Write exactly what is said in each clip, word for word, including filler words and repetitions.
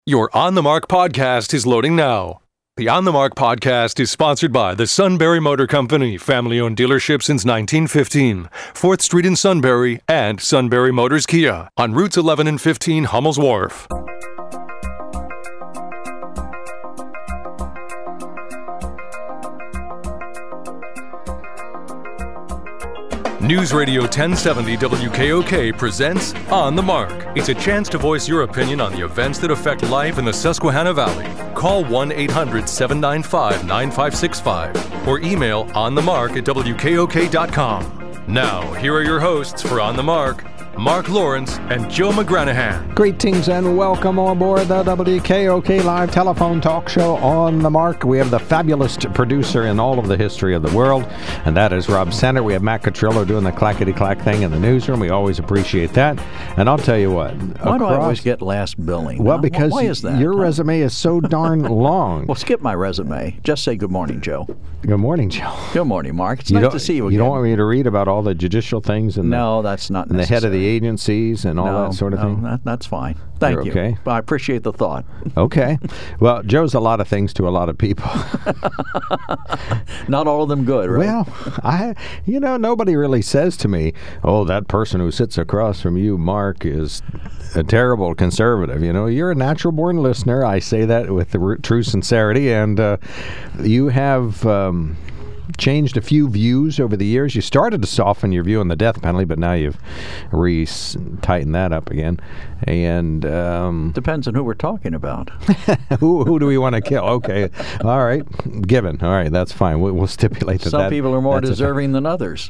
Your On the Mark podcast is loading now. The On the Mark podcast is sponsored by the Sunbury Motor Company, family-owned dealership since nineteen fifteen, fourth Street in Sunbury, and Sunbury Motors Kia on routes eleven and fifteen Hummel's Wharf. News Radio ten seventy W K O K presents On the Mark. It's a chance to voice your opinion on the events that affect life in the Susquehanna Valley. Call one eight hundred seven nine five nine five six five or email onthemark at W K O K dot com. Now, here are your hosts for On the Mark, Mark Lawrence and Joe McGranahan. Greetings and welcome aboard the W K O K live telephone talk show On the Mark. We have the fabulous producer in all of the history of the world, and that is Rob Center. We have Matt Catrillo doing the clackety-clack thing in the newsroom. We always appreciate that. And I'll tell you what. Why across, do I always get last billing? Well, huh? because Why is that? your huh? resume is so darn long. Well, skip my resume. Just say good morning, Joe. Good morning, Joe. Good morning, Mark. It's you nice to see you again. You don't want me to read about all the judicial things and no, the, that's not and the head of the agencies and all no, that sort of no, thing? That, that's fine. Thank You're you. Okay. I appreciate the thought. Okay. Well, Joe's a lot of things to a lot of people. Not all of them good, right? Well, I, you know, nobody really says to me, oh, that person who sits across from you, Mark, is a terrible conservative. You know, you're a natural-born listener. I say that with the r- true sincerity, and uh, you have... Um, changed a few views over the years. You started to soften your view on the death penalty, but now you've re-tightened that up again. And um, depends on who we're talking about. who who do we want to kill? Okay, all right, given. All right, that's fine. We'll, we'll stipulate that. Some that, people are more deserving than others.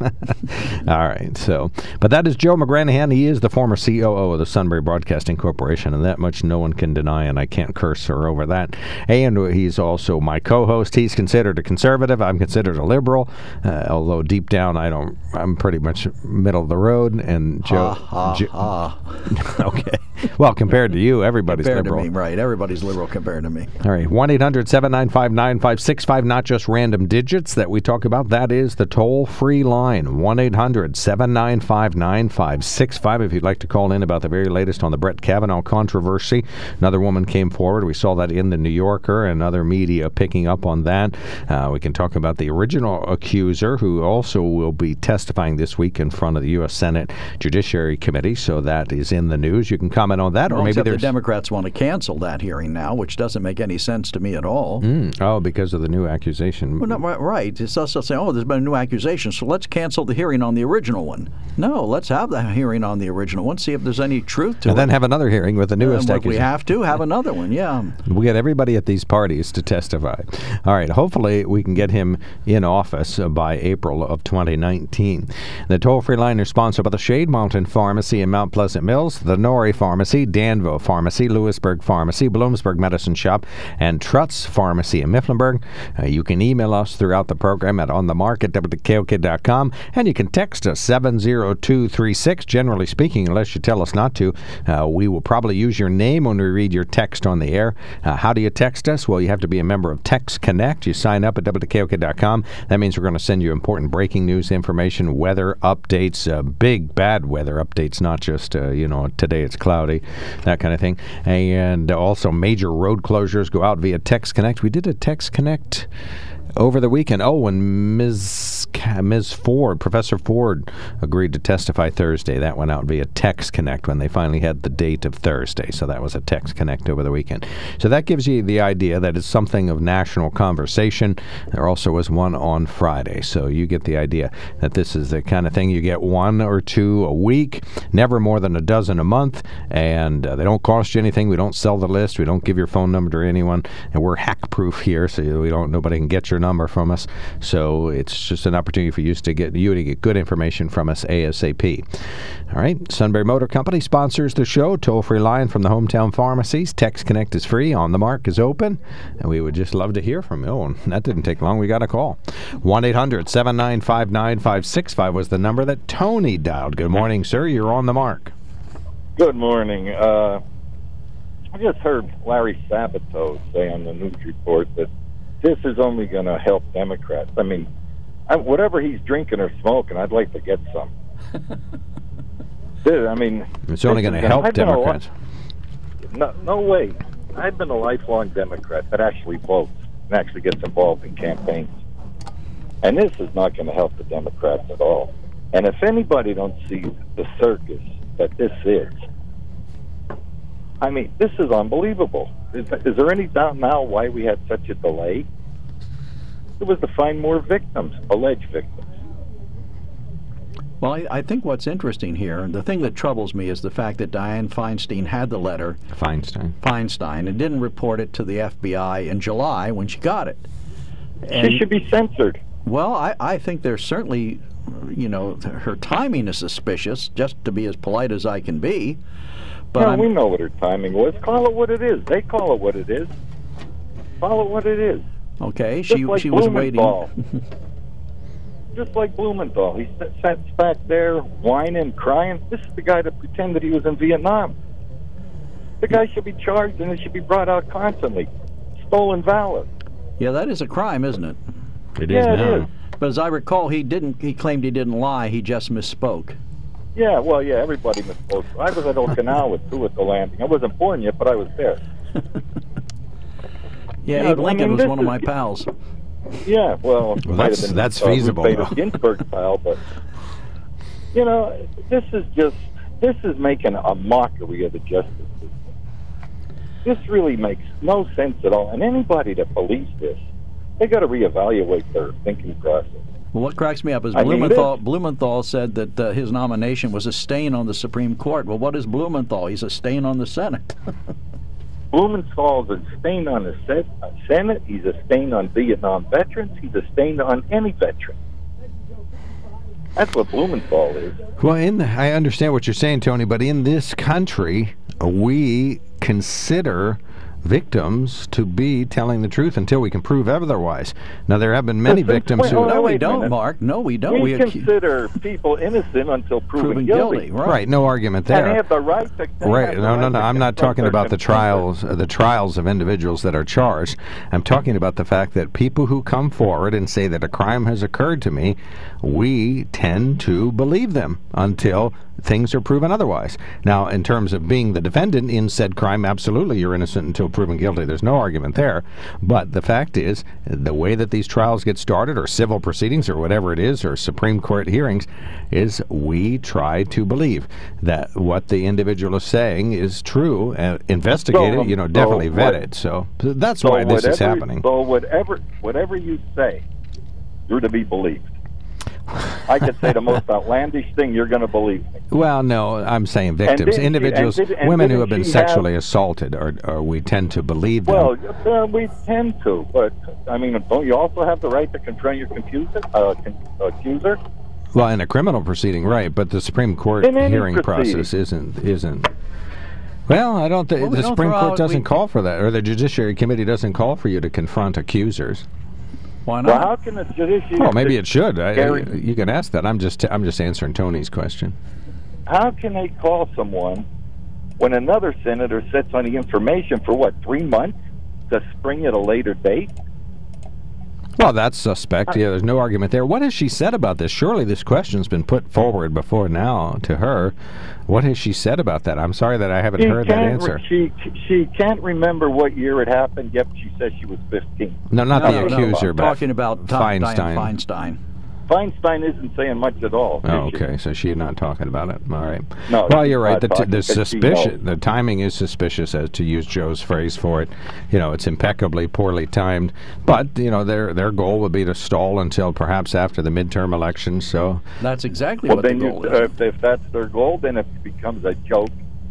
All right. So, but that is Joe McGranahan. He is the former C O O of the Sunbury Broadcasting Corporation, and that much no one can deny. And I can't curse her over that. And he's also my co-host. He's considered a conservative. I'm considered a liberal, uh, although deep down I don't. I'm pretty much middle of the road. And Joe. Ha ha Jo- ha. Okay. Well, compared to you, everybody's compared liberal. to me, right? Everybody's liberal compared to me. All right. one eight hundred seven nine five nine five six five. Not just random digits that we talk about. That is the toll-free line. one eight hundred seven nine five nine five six five. If you'd like to call in about the very latest on the Brett Kavanaugh controversy. Another woman came forward. We saw that in the New Yorker and other media picking up on that. Uh, we can talk about the original accuser, who also will be testifying this week in front of the U S Senate Judiciary Committee. So that is in the news. You can comment on that, well, or maybe except there's the Democrats want to cancel that hearing now, which doesn't make any sense to me at all. Mm. Oh, because of the new accusation. Well, no, right. It's also saying, oh, there's been a new accusation, so let's cancel the hearing on the original one. No, let's have the hearing on the original one, see if there's any truth to and it. And then have another hearing with the newest uh, accusation. We have to have another one, yeah. We get everybody at these parties to testify. All right. Hopefully, we can get him in office uh, by April of twenty nineteen. The toll-free line is sponsored by the Shade Mountain Pharmacy in Mount Pleasant Mills, the Norrie Pharmacy, Danville Pharmacy, Lewisburg Pharmacy, Bloomsburg Medicine Shop, and Trutz Pharmacy in Mifflinburg. Uh, you can email us throughout the program at onthemark at W K O K dot com, and you can text us seven zero two three six. Generally speaking, unless you tell us not to, uh, we will probably use your name when we read your text on the air. Uh, how do you text us? Well, you have to be a member of Text Connect. You sign up at W K O K dot com. That means we're going to send you important breaking news information, weather updates, uh, big bad weather updates, not just, uh, you know, today it's cloudy, that kind of thing. And also major road closures go out via Text Connect. We did a Text Connect over the weekend. Oh, and Miz Miz Ford, Professor Ford, agreed to testify Thursday. That went out via Text Connect when they finally had the date of Thursday. So that was a Text Connect over the weekend. So that gives you the idea that it's something of national conversation. There also was one on Friday. So you get the idea that this is the kind of thing you get one or two a week, never more than a dozen a month, and uh, they don't cost you anything. We don't sell the list. We don't give your phone number to anyone, and we're hack-proof here, so we don't nobody can get your number from us. So it's just an opportunity for you to get you to get good information from us ASAP. All right, Sunbury Motor Company sponsors the show. Toll-free line from the hometown pharmacies. Text Connect is free. On the Mark is open, and we would just love to hear from you. Oh, and that didn't take long. We got a call. one eight hundred seven nine five nine five six five was the number that Tony dialed. Good morning, sir. You're on the Mark. Good morning. Uh, I just heard Larry Sabato say on the news report that this is only going to help Democrats. I mean, I, whatever he's drinking or smoking, I'd like to get some. Dude, I mean, it's only going to help Democrats. No, no way. I've been a lifelong Democrat that actually votes and actually gets involved in campaigns. And this is not going to help the Democrats at all. And if anybody don't see the circus that this is, I mean, this is unbelievable. Is, is there any doubt now why we had such a delay? It was to find more victims, alleged victims. Well, I, I think what's interesting here, the thing that troubles me is the fact that Dianne Feinstein had the letter, Feinstein, Feinstein, and didn't report it to the F B I in July when she got it. And, she should be censored. Well, I, I think there's certainly, you know, her timing is suspicious, just to be as polite as I can be. But no, I'm, we know what her timing was. Call it what it is. They call it what it is. Call it what it is. Okay, she, like she was waiting. Just like Blumenthal. He sat back there whining, crying. This is the guy that pretended he was in Vietnam. The guy should be charged and it should be brought out constantly. Stolen valor. Yeah, that is a crime, isn't it? It is yeah, now. it is. But as I recall, he didn't. He claimed he didn't lie. He just misspoke. Yeah, well, yeah, everybody misspoke. I was at Okinawa, too, at the landing. I wasn't born yet, but I was there. yeah, yeah, Abe Lincoln I mean, was one of is, my pals. Yeah, well, well might that's have been, that's uh, feasible. Ruth Bader Ginsburg's pal, but you know, this is just this is making a mockery of the justice system. This really makes no sense at all. And anybody that believes this, they got to reevaluate their thinking process. Well, what cracks me up is I mean, Blumenthal. this- Blumenthal said that uh, his nomination was a stain on the Supreme Court. Well, what is Blumenthal? He's a stain on the Senate. Blumenthal's a stain on the Sen- uh, Senate. He's a stain on Vietnam veterans. He's a stain on any veteran. That's what Blumenthal is. Well, in the, I understand what you're saying, Tony, but in this country, we consider victims to be telling the truth until we can prove otherwise. Now, there have been many Listen, victims wait, who... hold on, no, we wait a don't, minute. Mark. No, we don't. We, We accu- consider people innocent until proven, proven guilty. guilty. Right. Right, no argument And there. they have the right to... they Right. have the No, no, right no. to I'm not confront talking their about the confessor. trials, uh, the trials of individuals that are charged. I'm talking about the fact that people who come forward and say that a crime has occurred to me, we tend to believe them until things are proven otherwise. Now, in terms of being the defendant in said crime, absolutely you're innocent until proven guilty. There's no argument there. But the fact is, the way that these trials get started, or civil proceedings, or whatever it is, or Supreme Court hearings, is we try to believe that what the individual is saying is true, and investigate So, it, you know, um, definitely so vet what- it. So that's So why this is whatever- happening. So whatever, whatever you say, you're to be believed. I could say the most outlandish thing, you're going to believe me. Well, no, I'm saying victims, didn't she- individuals, and did- and women who didn't have been she sexually have- assaulted, or, or we tend to believe them. Well, uh, we tend to, but I mean, don't you also have the right to confront your confuser, uh, con- accuser? Well, in a criminal proceeding, right? But the Supreme Court In any hearing proceeding. process isn't isn't. Well, I don't think Well, we the don't Supreme throw Court out- doesn't we- call for that, or the Judiciary Committee doesn't call for you to confront accusers. Why Well, not? how can the judiciary? Well, maybe it should. I, I, Gary- you can ask that. I'm just I'm just answering Tony's question. How can they call someone when another senator sits on the information for what, three months to spring at a later date? Well, that's suspect. Yeah, there's no argument there. What has she said about this? Surely this question's been put forward before now to her. What has she said about that? I'm sorry that I haven't She heard that can't answer. re- She she can't remember what year it happened. Yet she says she was fifteen. No, not No, the no, accuser, I'm but talking about Tom, Feinstein. Dianne Feinstein. Feinstein isn't saying much at all. Oh, is she? okay. So she's not talking about it. All right. No, Well, she's you're right. not The, t- talking the because she suspicion, knows. the timing is suspicious, as to use Joe's phrase for it. You know, it's impeccably poorly timed. But you know, their their goal would be to stall until perhaps after the midterm elections. So That's exactly Well, what the then you, goal uh, is. if, if that's their goal, then it becomes a joke,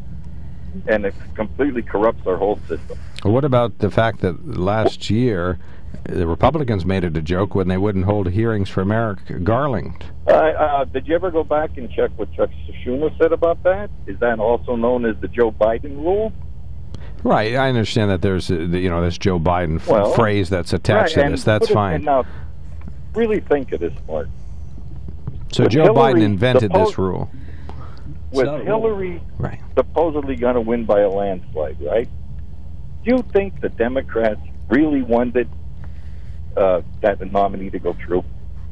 and it completely corrupts our whole system. what about the fact that last year the Republicans made it a joke when they wouldn't hold hearings for Merrick Garland? Uh, uh, did you ever go back and check what Chuck Schumer said about that? Is that also known as the Joe Biden rule? Right. I understand that there's uh, the, you know this Joe Biden f- Well, phrase that's attached Right, to and this. That's put it- fine. and now, really think of this, Mark. So with Joe Hillary Biden invented this suppo- rule. With not a rule. Hillary Right. supposedly going to win by a landslide, right? Do you think the Democrats really wanted uh, that nominee to go through?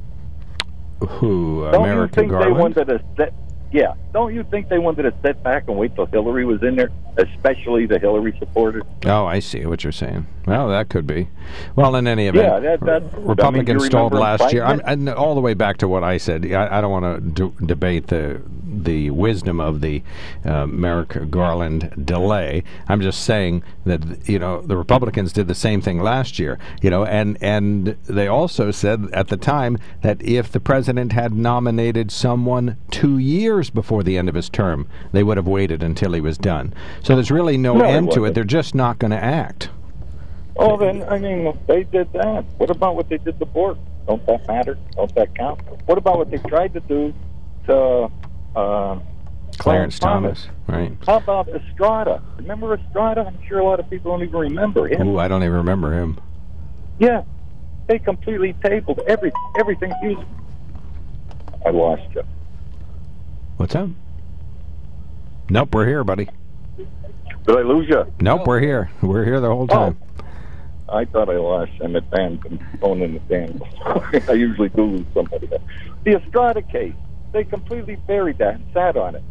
Who? Don't America you think Garland? they wanted to set? Yeah. Don't you think they wanted to sit back and wait till Hillary was in there especially the Hillary supporters. Oh, I see what you're saying. Well, that could be. Well, in any event, Yeah, that- that's- Republicans I mean, you stalled remember last year. I'm, Biden? and all the way back to what I said. I, I don't want to d- debate the the wisdom of the uh, Merrick Garland delay. I'm just saying that, you know, the Republicans did the same thing last year. You know, and and they also said at the time that if the president had nominated someone two years before the end of his term, they would have waited until he was done. So there's really no, No, it end to it. wasn't. They're just not going to act. Oh, then, I mean, they did that. What about what they did to Bork? Don't that matter? Don't that count? What about what they tried to do to uh, Clarence Thomas, right? How about Estrada? Remember Estrada? I'm sure a lot of people don't even remember him. Ooh, I don't even remember him. Yeah, they completely tabled every everything. He was, I lost you. What's up? Nope, we're here, buddy. Did I lose you? Nope, we're here. We're here the whole time. I thought I lost you. I'm at Dan, phone in the Dan. I usually do lose somebody. The Estrada case, they completely buried that and sat on it.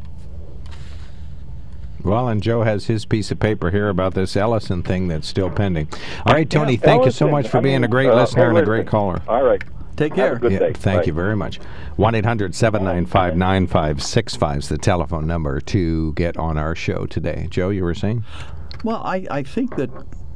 Well, and Joe has his piece of paper here about this Ellison thing that's still pending. All right, Tony, Yeah, thank you so Ellison, much for I being mean, a great uh, listener hey, and a listen. great caller. All right. Take Have a care. good Yeah, day. thank Bye. you very much. one eight hundred seven nine five nine five six five is the telephone number to get on our show today. Joe, you were saying? Well, I, I think that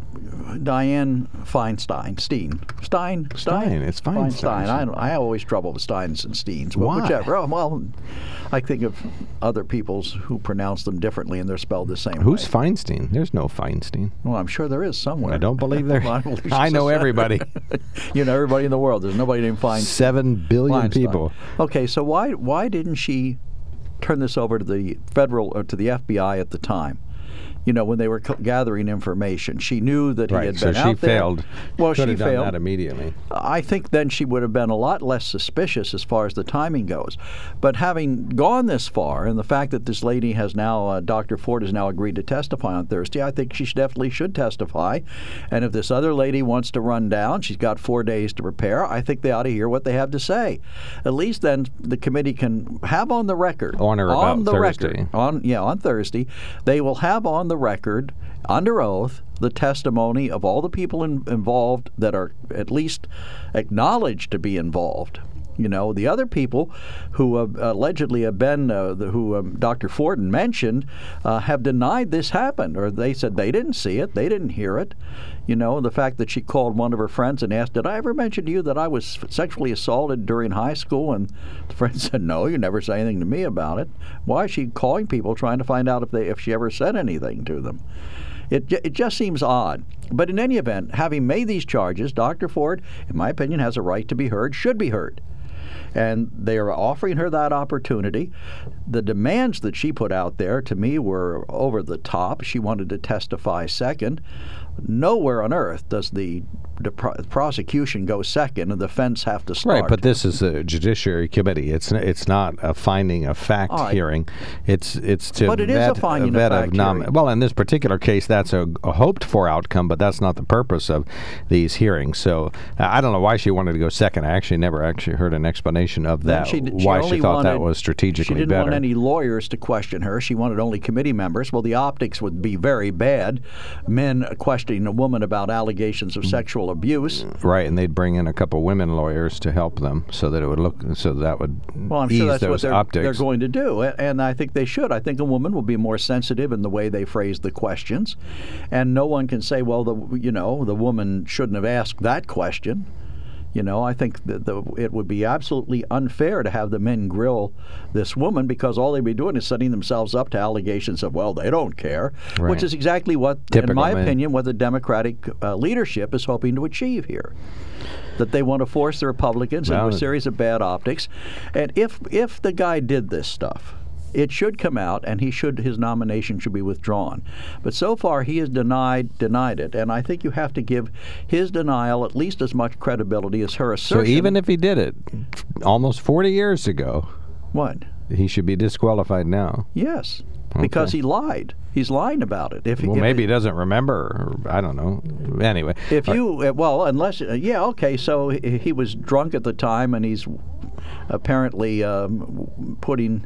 Diane Feinstein, Steen, Stein, Stein, it's Feinstein. I, don't, I have always trouble with Steins and Steens. But Why? Whichever. Oh, well, I think of other peoples who pronounce them differently and they're spelled the same Who's way. Feinstein? There's no Feinstein. Well, I'm sure there is somewhere. I don't believe there. Well, I believe I know she's- everybody. You know everybody in the world. There's nobody named Feinstein. Seven billion Feinstein. people. Okay, so why why didn't she turn this over to the federal or to the F B I at the time? You know, when they were c- gathering information, she knew that he Right, had so been she out there. failed. Well, Could she have done failed. that immediately. I think then she would have been a lot less suspicious as far as the timing goes. But having gone this far, and the fact that this lady has now, uh, Doctor Ford has now agreed to testify on Thursday, I think she should definitely should testify. And if this other lady wants to run down, she's got four days to prepare. I think they ought to hear what they have to say. At least then the committee can have on the record. On or on about the Thursday. Record, on yeah, on Thursday, they will have on the record, under oath, the testimony of all the people in, involved that are at least acknowledged to be involved. You know, the other people who uh, allegedly have been, uh, the, who um, Doctor Forden mentioned, uh, have denied this happened, or they said they didn't see it, they didn't hear it. You know, the fact that she called one of her friends and asked, did I ever mention to you that I was sexually assaulted during high school? And the friend said, no, you never said anything to me about it. Why is she calling people trying to find out if they if she ever said anything to them? It, it just seems odd. But in any event, having made these charges, Doctor Ford, in my opinion, has a right to be heard, should be heard. And they are offering her that opportunity. The demands that she put out there, to me, were over the top. She wanted to testify second. Nowhere on earth does the, the pro- prosecution go second and the defense have to start. Right, but this is a judiciary committee. It's n- it's not a finding of fact All right. hearing. It's it's to But it is vet a finding of vet fact nom- hearing. Well, in this particular case, that's a, a hoped for outcome, but that's not the purpose of these hearings. So uh, I don't know why she wanted to go second. I actually never actually heard an explanation of Then that. she, she why only she thought that wanted- was strategically She didn't better. want any lawyers to question her. She wanted only committee members. Well, the optics would be very bad. Men questioning a woman about allegations of sexual abuse. Right, and they'd bring in a couple women lawyers to help them, so that it would look, so that would Well, I'm ease sure that's what those they're, optics. they're going to do, a- and I think they should. I think a woman will be more sensitive in the way they phrase the questions, and no one can say, well, the you know, the woman shouldn't have asked that question. You know, I think that the, it would be absolutely unfair to have the men grill this woman because all they'd be doing is setting themselves up to allegations of, well, they don't care, Right. which is exactly what, Typical in my men. opinion, what the Democratic uh, leadership is hoping to achieve here. That they want to force the Republicans Well, into a series of bad optics. And if if the guy did this stuff, it should come out, and he should his nomination should be withdrawn. But so far, he has denied denied it, and I think you have to give his denial at least as much credibility as her so assertion. even if he did it almost forty years ago, what? he should be disqualified now. Yes, because Okay. he lied. He's lying about it. If Well, if, maybe he doesn't remember. Or I don't know. Anyway, If uh, you uh, well, unless uh, yeah, okay. So he, he was drunk at the time, and he's apparently um, putting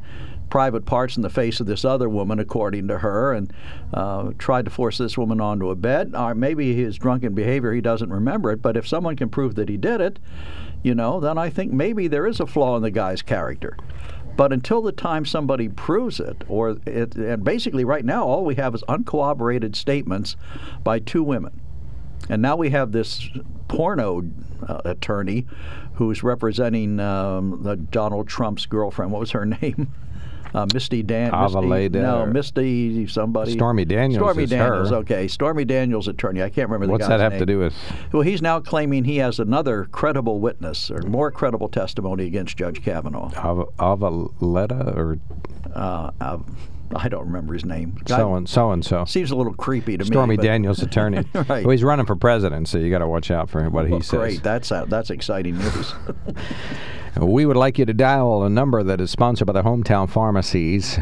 private parts in the face of this other woman, according to her, and uh, tried to force this woman onto a bed. Or maybe his drunken behavior, he doesn't remember it, but if someone can prove that he did it, you know, then I think maybe there is a flaw in the guy's character. But until the time somebody proves it, or it, and basically right now all we have is uncorroborated statements by two women. And now we have this porno uh, attorney who's representing um, the Donald Trump's girlfriend. What was her name? Uh, Misty Dan. Misty, no, Misty somebody. Stormy Daniels. Stormy is Daniels. her. Okay, Stormy Daniels' attorney. I can't remember the What's guy's that have name. to do with? Well, he's now claiming he has another credible witness or more credible testimony against Judge Kavanaugh. Av- Avaletta or Uh, uh, I don't remember his name. so and so and so. Seems a little creepy to Stormy me. Stormy Daniels' attorney. Right. Well, he's running for president, so you got to watch out for what well, he says. Great, that's uh, that's exciting news. We would like you to dial a number that is sponsored by the Hometown Pharmacies,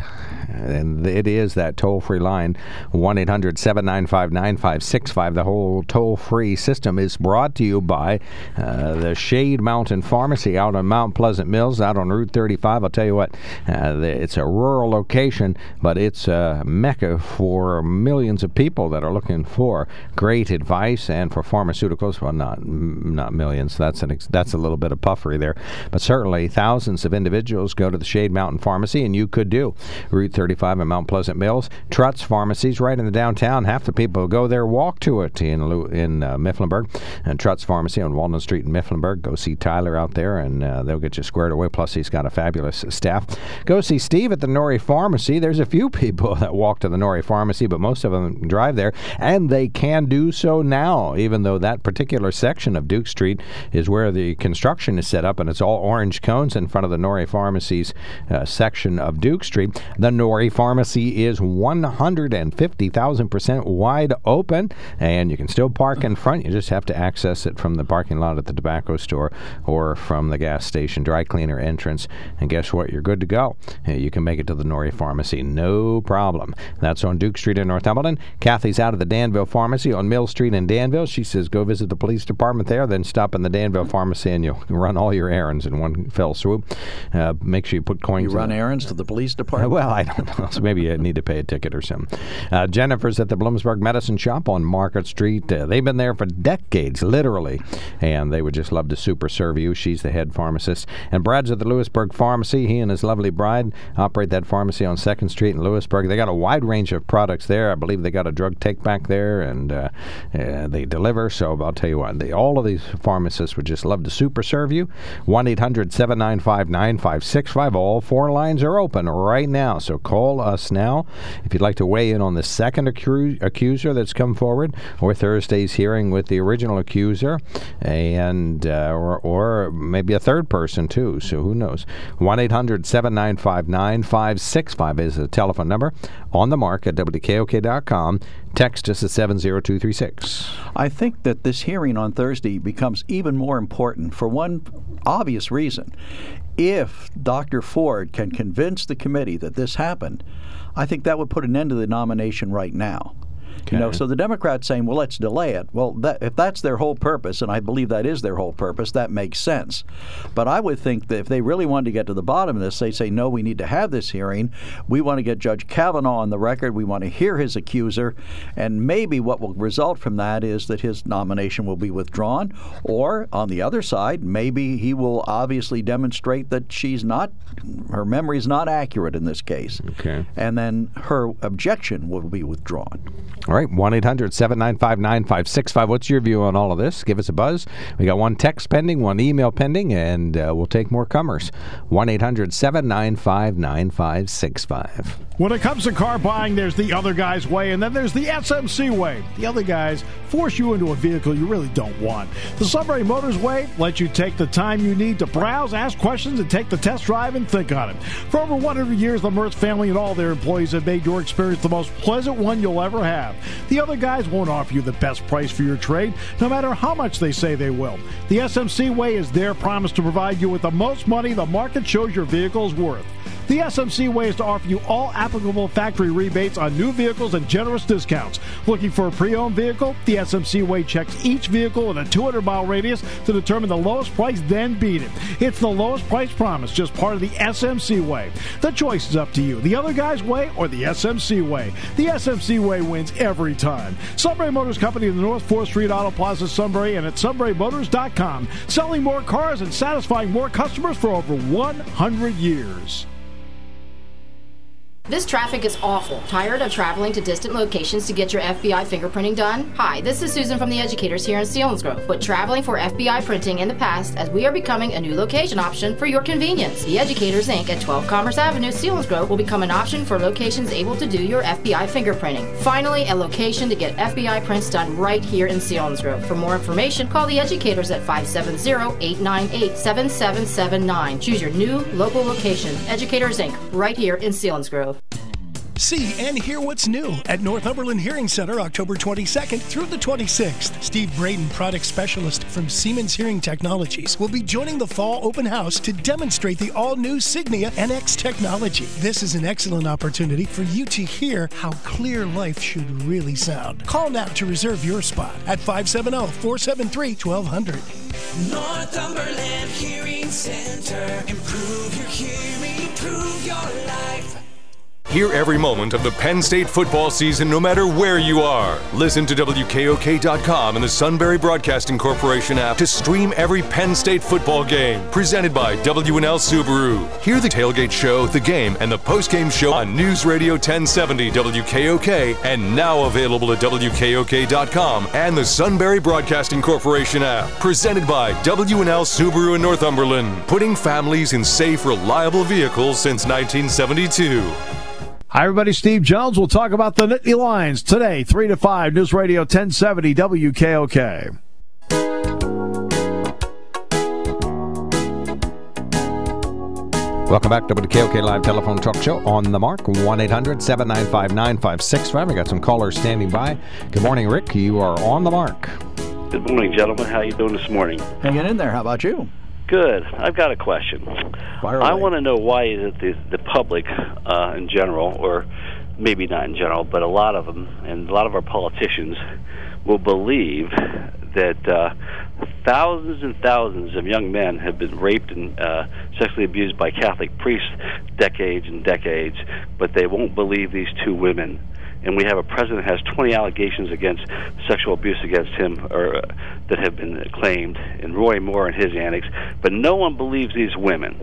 and it is that toll-free line, one eight hundred seven nine five nine five six five. The whole toll-free system is brought to you by uh, the Shade Mountain Pharmacy out on Mount Pleasant Mills, out on Route thirty-five. I'll tell you what, uh, it's a rural location, but it's a mecca for millions of people that are looking for great advice and for pharmaceuticals. Well, not not millions. That's an ex- that's a little bit of puffery there, but certainly thousands of individuals go to the Shade Mountain Pharmacy, and you could do. Route thirty-five in Mount Pleasant Mills. Trutz Pharmacy's right in the downtown. Half the people who go there walk to it in in uh, Mifflinburg. And Trutz Pharmacy on Walnut Street in Mifflinburg. Go see Tyler out there, and uh, they'll get you squared away. Plus, he's got a fabulous staff. Go see Steve at the Norrie Pharmacy. There's a few people that walk to the Norrie Pharmacy, but most of them drive there, and they can do so now, even though that particular section of Duke Street is where the construction is set up, and it's all orange cones in front of the Norrie Pharmacy's uh, section of Duke Street. The Norrie Pharmacy is one hundred fifty thousand percent wide open, and you can still park in front. You just have to access it from the parking lot at the tobacco store or from the gas station dry cleaner entrance, and guess what? You're good to go. You can make it to the Norrie Pharmacy, no problem. That's on Duke Street in North Hamilton. Kathy's out of the Danville Pharmacy on Mill Street in Danville. She says go visit the police department there, then stop in the Danville Pharmacy, and you'll run all your errands in one fell swoop. Uh, make sure you put coins You in run the, errands to the police department? Well, I don't know. So maybe you need to pay a ticket or something. Uh, Jennifer's at the Bloomsburg Medicine Shop on Market Street. Uh, they've been there for decades, literally, and they would just love to super serve you. She's the head pharmacist. And Brad's at the Lewisburg Pharmacy. He and his lovely bride operate that pharmacy on second Street in Lewisburg. They got a wide range of products there. I believe they got a drug take-back there, and uh, uh, they deliver. So I'll tell you what, they, all of these pharmacists would just love to super serve you. one eight hundred seven nine five nine five six five. All four lines are open right now, so call us now if you'd like to weigh in on the second accu- accuser that's come forward, or Thursday's hearing with the original accuser, and uh, or, or maybe a third person too, so who knows. one eight hundred seven nine five nine five six five is the telephone number. On the mark at W K O K dot com. Text us at seven zero two three six. I think that this hearing on Thursday becomes even more important for one obvious reason. If Doctor Ford can convince the committee that this happened, I think that would put an end to the nomination right now. Okay. You know, so the Democrats saying, well, let's delay it. Well, that, if that's their whole purpose, and I believe that is their whole purpose, that makes sense. But I would think that if they really wanted to get to the bottom of this, they say, no, we need to have this hearing. We want to get Judge Kavanaugh on the record. We want to hear his accuser. And maybe what will result from that is that his nomination will be withdrawn. Or, on the other side, maybe he will obviously demonstrate that she's not, her memory is not accurate in this case. Okay. And then her objection will be withdrawn. All right, one eight hundred seven nine five nine five six five. What's your view on all of this? Give us a buzz. We got one text pending, one email pending, and uh, we'll take more comers. one eight hundred seven nine five nine five six five. When it comes to car buying, there's the other guy's way, and then there's the S M C way. The other guys force you into a vehicle you really don't want. The Sunbury Motors way lets you take the time you need to browse, ask questions, and take the test drive and think on it. For over one hundred years, the Mertz family and all their employees have made your experience the most pleasant one you'll ever have. The other guys won't offer you the best price for your trade, no matter how much they say they will. The S M C way is their promise to provide you with the most money the market shows your vehicle is worth. The S M C way is to offer you all applicable factory rebates on new vehicles and generous discounts. Looking for a pre-owned vehicle? The S M C way checks each vehicle in a two hundred mile radius to determine the lowest price, then beat it. It's the lowest price promise, just part of the S M C way. The choice is up to you. The other guy's way or the S M C way. The S M C way wins every time. Sunbury Motors Company in the North fourth Street Auto Plaza, Sunbury, and at sunbury motors dot com. Selling more cars and satisfying more customers for over one hundred years. This traffic is awful. Tired of traveling to distant locations to get your F B I fingerprinting done? Hi, this is Susan from the Educators here in Selinsgrove. But traveling for F B I printing in the past, as we are becoming a new location option for your convenience. The Educators Incorporated at twelve Commerce Avenue, Selinsgrove will become an option for locations able to do your F B I fingerprinting. Finally, a location to get F B I prints done right here in Selinsgrove. For more information, call the Educators at five seven zero, eight nine eight, seven seven seven nine. Choose your new local location. Educators Incorporated, right here in Selinsgrove. See and hear what's new at Northumberland Hearing Center October twenty-second through the twenty-sixth. Steve Braden, product specialist from Siemens Hearing Technologies, will be joining the fall open house to demonstrate the all-new Signia N X technology. This is an excellent opportunity for you to hear how clear life should really sound. Call now to reserve your spot at five seven zero, four seven three, one two zero zero. Northumberland Hearing Center. Improve your hearing, improve your life. Hear every moment of the Penn State football season no matter where you are. Listen to W K O K dot com and the Sunbury Broadcasting Corporation app to stream every Penn State football game. Presented by W and L Subaru. Hear the tailgate show, the game, and the postgame show on News Radio ten seventy W K O K and now available at W K O K dot com and the Sunbury Broadcasting Corporation app. Presented by W and L Subaru in Northumberland. Putting families in safe, reliable vehicles since nineteen seventy-two. Hi, everybody. Steve Jones. We'll talk about the Nittany Lions today, three to five, News Radio ten seventy W K O K. Welcome back to the W K O K Live Telephone Talk Show. On the mark, one eight hundred, seven nine five, nine five six five. We got some callers standing by. Good morning, Rick. You are on the mark. Good morning, gentlemen. How are you doing this morning? Hanging in there. How about you? Good. I've got a question. Fire I away. want to know why is it the, the public uh, in general, or maybe not in general, but a lot of them, and a lot of our politicians will believe that uh, thousands and thousands of young men have been raped and uh, sexually abused by Catholic priests decades and decades, but they won't believe these two women. And we have a president that has twenty allegations against sexual abuse against him, or uh, that have been claimed, and Roy Moore and his annex, but no one believes these women.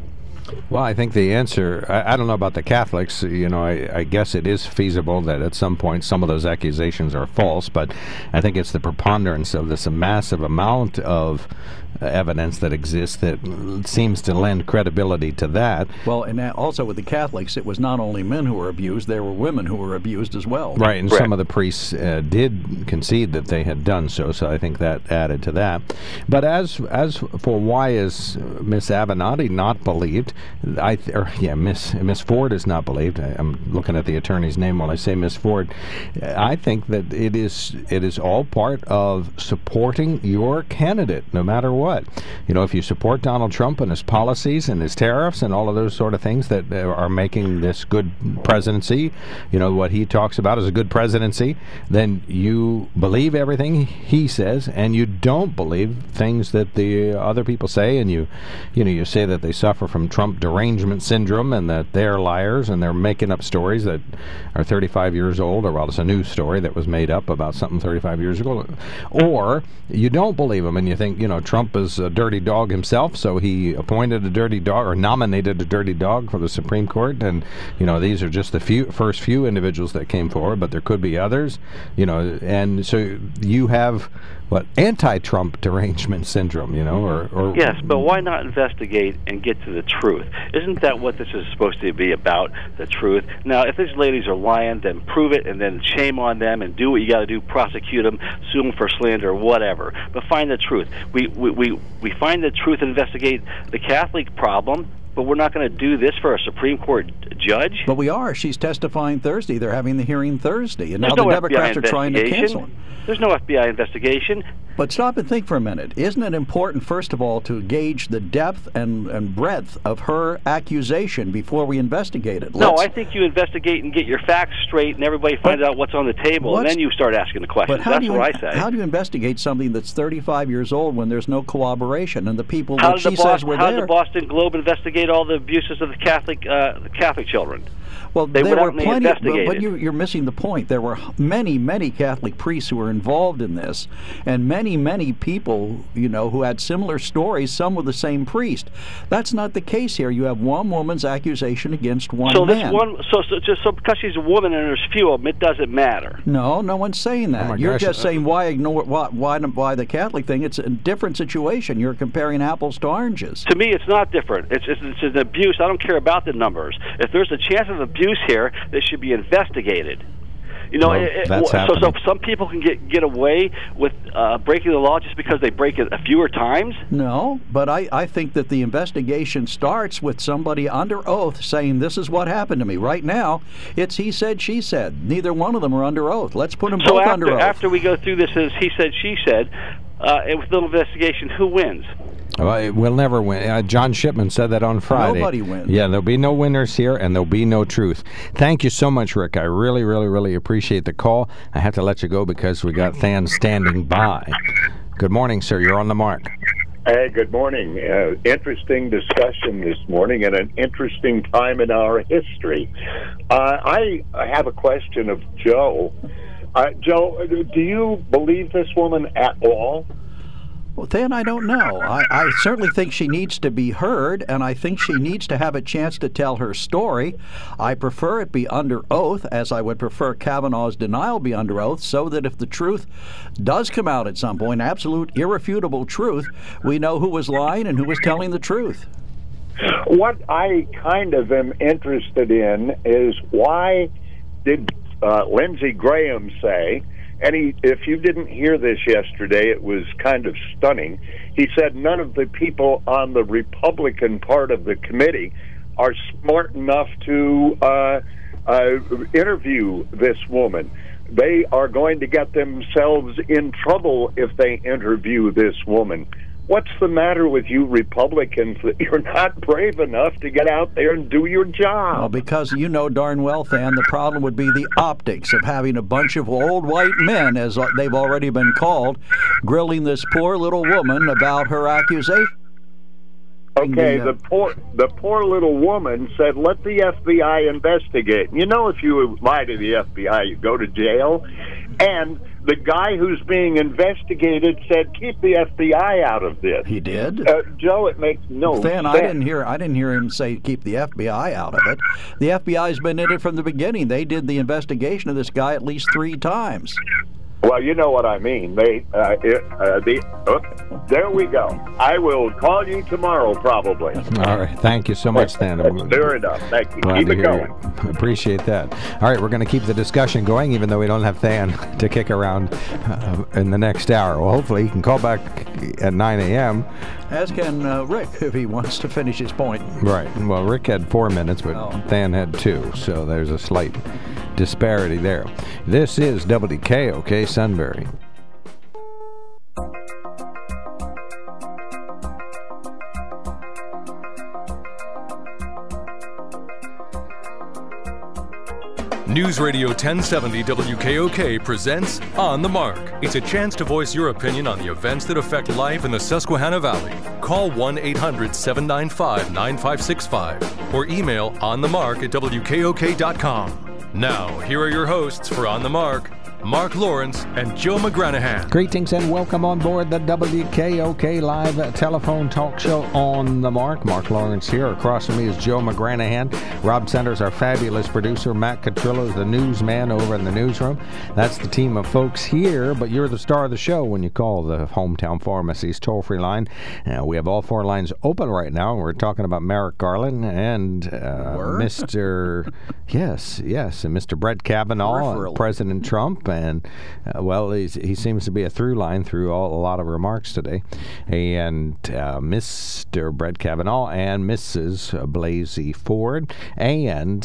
Well, I think the answer, I, I don't know about the Catholics, you know, I, I guess it is feasible that at some point some of those accusations are false, but I think it's the preponderance of this massive amount of uh, evidence that exists that seems to lend credibility to that. Well, and also with the Catholics, it was not only men who were abused, there were women who were abused as well. Right, and Correct. some of the priests uh, did concede that they had done so, so I think that added to that. But as as for why is Miss Avenatti not believed, I th- or, yeah, Miss Miss Ford is not believed. I, I'm looking at the attorney's name while I say Miss Ford. I think that it is it is all part of supporting your candidate, no matter what. You know, if you support Donald Trump and his policies and his tariffs and all of those sort of things that uh, are making this good presidency, you know, what he talks about is a good presidency, then you believe everything he says, and you don't believe things that the other people say, and you, you know, you say that they suffer from Trump derangement syndrome and that they're liars and they're making up stories that are thirty-five years old, or well, it's a news story that was made up about something thirty-five years ago, or you don't believe them and you think, you know, Trump is a dirty dog himself, so he appointed a dirty dog or nominated a dirty dog for the Supreme Court, and you know, these are just the few first few individuals that came forward, but there could be others, you know, and so you have what, anti-Trump derangement syndrome, you know, or, or Yes, but why not investigate and get to the truth? Isn't that what this is supposed to be about, the truth? Now, if these ladies are lying, then prove it, and then shame on them, and do what you got to do, prosecute them, sue them for slander, whatever. But find the truth. We we we, we find the truth and investigate the Catholic problem, but we're not going to do this for a Supreme Court judge? But we are. She's testifying Thursday. They're having the hearing Thursday, and There's now no the Democrats F B I are trying to investigation. cancel it. There's no F B I investigation. But stop and think for a minute. Isn't it important, first of all, to gauge the depth and, and breadth of her accusation before we investigate it? No, Let's, I think you investigate and get your facts straight, and everybody finds out what's on the table, and then you start asking the questions. But how That's do you, what I say. How do you investigate something that's thirty-five years old when there's no corroboration and the people how that did she the says Boston, were how there? did the Boston Globe investigate all the abuses of the Catholic uh, the Catholic children? Well, they there went out were and they plenty. But, investigated. but you, you're missing the point. There were many, many Catholic priests who were involved in this, and many, many people, you know, who had similar stories. Some with the same priest. That's not the case here. You have one woman's accusation against one so man. this one, so, so just so because she's a woman and there's few of them, it doesn't matter. No, no one's saying that. Oh my You're gosh. just saying why ignore why, why why the Catholic thing. It's a different situation. You're comparing apples to oranges. To me, it's not different. It's, it's, it's an abuse. I don't care about the numbers. If there's a chance of abuse here, they should be investigated. You know, Well, it, that's so, so happening. some people can get get away with uh, breaking the law just because they break it a fewer times. No, but I, I think that the investigation starts with somebody under oath saying this is what happened to me. Right now, it's he said, she said. Neither one of them are under oath. Let's put them So both after, under oath. after we go through this as he said, she said, uh, and with the investigation, who wins? Well, we'll never win. Uh, John Shipman said that on Friday. Nobody wins. Yeah, there'll be no winners here, and there'll be no truth. Thank you so much, Rick. I really, really, really appreciate the call. I have to let you go because we got Than standing by. Good morning, sir. You're on the mark. Hey, good morning. Uh, interesting discussion this morning and an interesting time in our history. Uh, I have a question of Joe. Uh, Joe, do you believe this woman at all? Well, then I don't know. I, I certainly think she needs to be heard, and I think she needs to have a chance to tell her story. I prefer it be under oath, as I would prefer Kavanaugh's denial be under oath, so that if the truth does come out at some point, absolute, irrefutable truth, we know who was lying and who was telling the truth. What I kind of am interested in is why did uh, Lindsey Graham say, and he, if you didn't hear this yesterday, it was kind of stunning. He said none of the people on the Republican part of the committee are smart enough to uh, uh, interview this woman. They are going to get themselves in trouble if they interview this woman. What's the matter with you Republicans that you're not brave enough to get out there and do your job? Well, because you know darn well, Than, the problem would be the optics of having a bunch of old white men, as they've already been called, grilling this poor little woman about her accusation. Okay, the poor the poor little woman said, let the F B I investigate. You know, if you lie to the F B I, you go to jail. And the guy who's being investigated said, keep the F B I out of this. He did? Uh, Joe, it makes no Than, sense. I didn't hear I didn't hear him say keep the F B I out of it. The F B I's been in it from the beginning. They did the investigation of this guy at least three times. Well, you know what I mean. They, uh, it, uh, the, oh, there we go. I will call you tomorrow, probably. All right. Thank you so much, Than. Fair enough. Thank you. Glad Keep to it hear going. you. Appreciate that. All right, we're going to keep the discussion going, even though we don't have Than to kick around uh, in the next hour. Well, hopefully he can call back at nine a.m. As can uh, Rick, if he wants to finish his point. Right. Well, Rick had four minutes, but Oh. Than had two, so there's a slight disparity there. This is W K O K Sunbury. News Radio ten seventy W K O K presents On the Mark. It's a chance to voice your opinion on the events that affect life in the Susquehanna Valley. Call one eight hundred seven nine five nine five six five or email onthemark at W K O K dot com. Now, here are your hosts for On the Mark, Mark Lawrence and Joe McGranahan. Greetings and welcome on board the W K O K live telephone talk show On the Mark. Mark Lawrence here. Across from me is Joe McGranahan. Rob Sanders, our fabulous producer. Matt Catrillo is the newsman over in the newsroom. That's the team of folks here, but you're the star of the show when you call the Hometown Pharmacy's toll-free line. Uh, we have all four lines open right now. We're talking about Merrick Garland and uh, Mister yes, yes, and Mister Brett Kavanaugh, and President Trump. And, uh, well, he's, he seems to be a through line through all, a lot of remarks today. And uh, Mister Brett Kavanaugh and Missus Blasey Ford and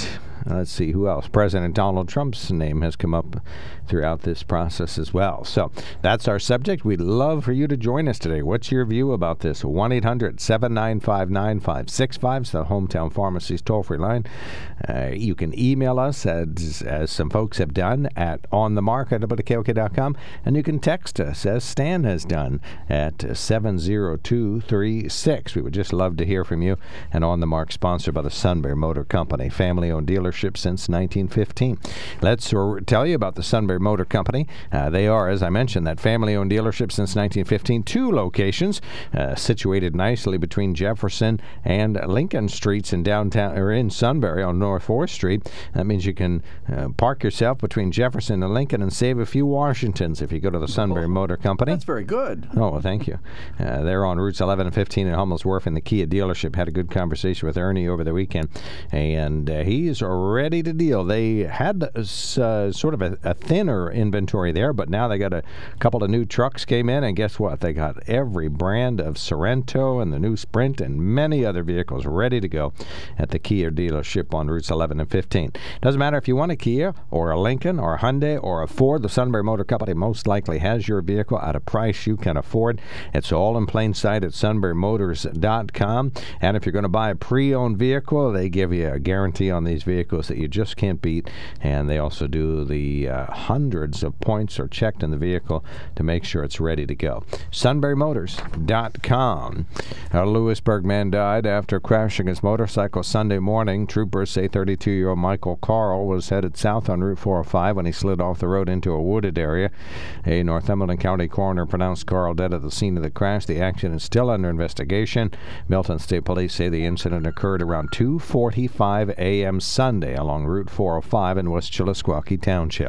let's see, who else? President Donald Trump's name has come up throughout this process as well. So that's our subject. We'd love for you to join us today. What's your view about this? one eight hundred seven nine five nine five six five is the Hometown Pharmacy's toll-free line. Uh, you can email us, as, as some folks have done, at onthemark at W K O K dot com, and you can text us, as Stan has done, at seven zero two three six. We would just love to hear from you. And On the Mark, sponsored by the Sunbury Motor Company, family-owned dealership since nineteen fifteen. Let's uh, tell you about the Sunbury Motor Company. Uh, they are, as I mentioned, that family-owned dealership since nineteen fifteen. Two locations uh, situated nicely between Jefferson and Lincoln Streets in downtown, or in Sunbury on North fourth Street. That means you can uh, park yourself between Jefferson and Lincoln and save a few Washingtons if you go to the Sunbury oh, Motor Company. That's very good. Oh, well, thank you. Uh, they're on routes eleven and fifteen in Hummel's Wharf in the Kia dealership. Had a good conversation with Ernie over the weekend, and uh, he's ready to deal. They had uh, sort of a, a thinner inventory there, but now they got a couple of new trucks came in, and guess what? They got every brand of Sorento and the new Sprint and many other vehicles ready to go at the Kia dealership on routes eleven and fifteen. Doesn't matter if you want a Kia or a Lincoln or a Hyundai or a Ford, the Sunbury Motor Company most likely has your vehicle at a price you can afford. It's all in plain sight at sunbury motors dot com. And if you're going to buy a pre-owned vehicle, they give you a guarantee on these vehicles that you just can't beat. And they also do the uh, hundreds of points are checked in the vehicle to make sure it's ready to go. sunbury motors dot com. A Lewisburg man died after crashing his motorcycle Sunday morning. Troopers say thirty-two-year-old Michael Carl was headed south on Route four oh five when he slid off the road into a wooded area. A Northumberland County coroner pronounced Carl dead at the scene of the crash. The accident is still under investigation. Milton State Police say the incident occurred around two forty-five a.m. Sunday along Route four oh five in West Chillisquaque Township.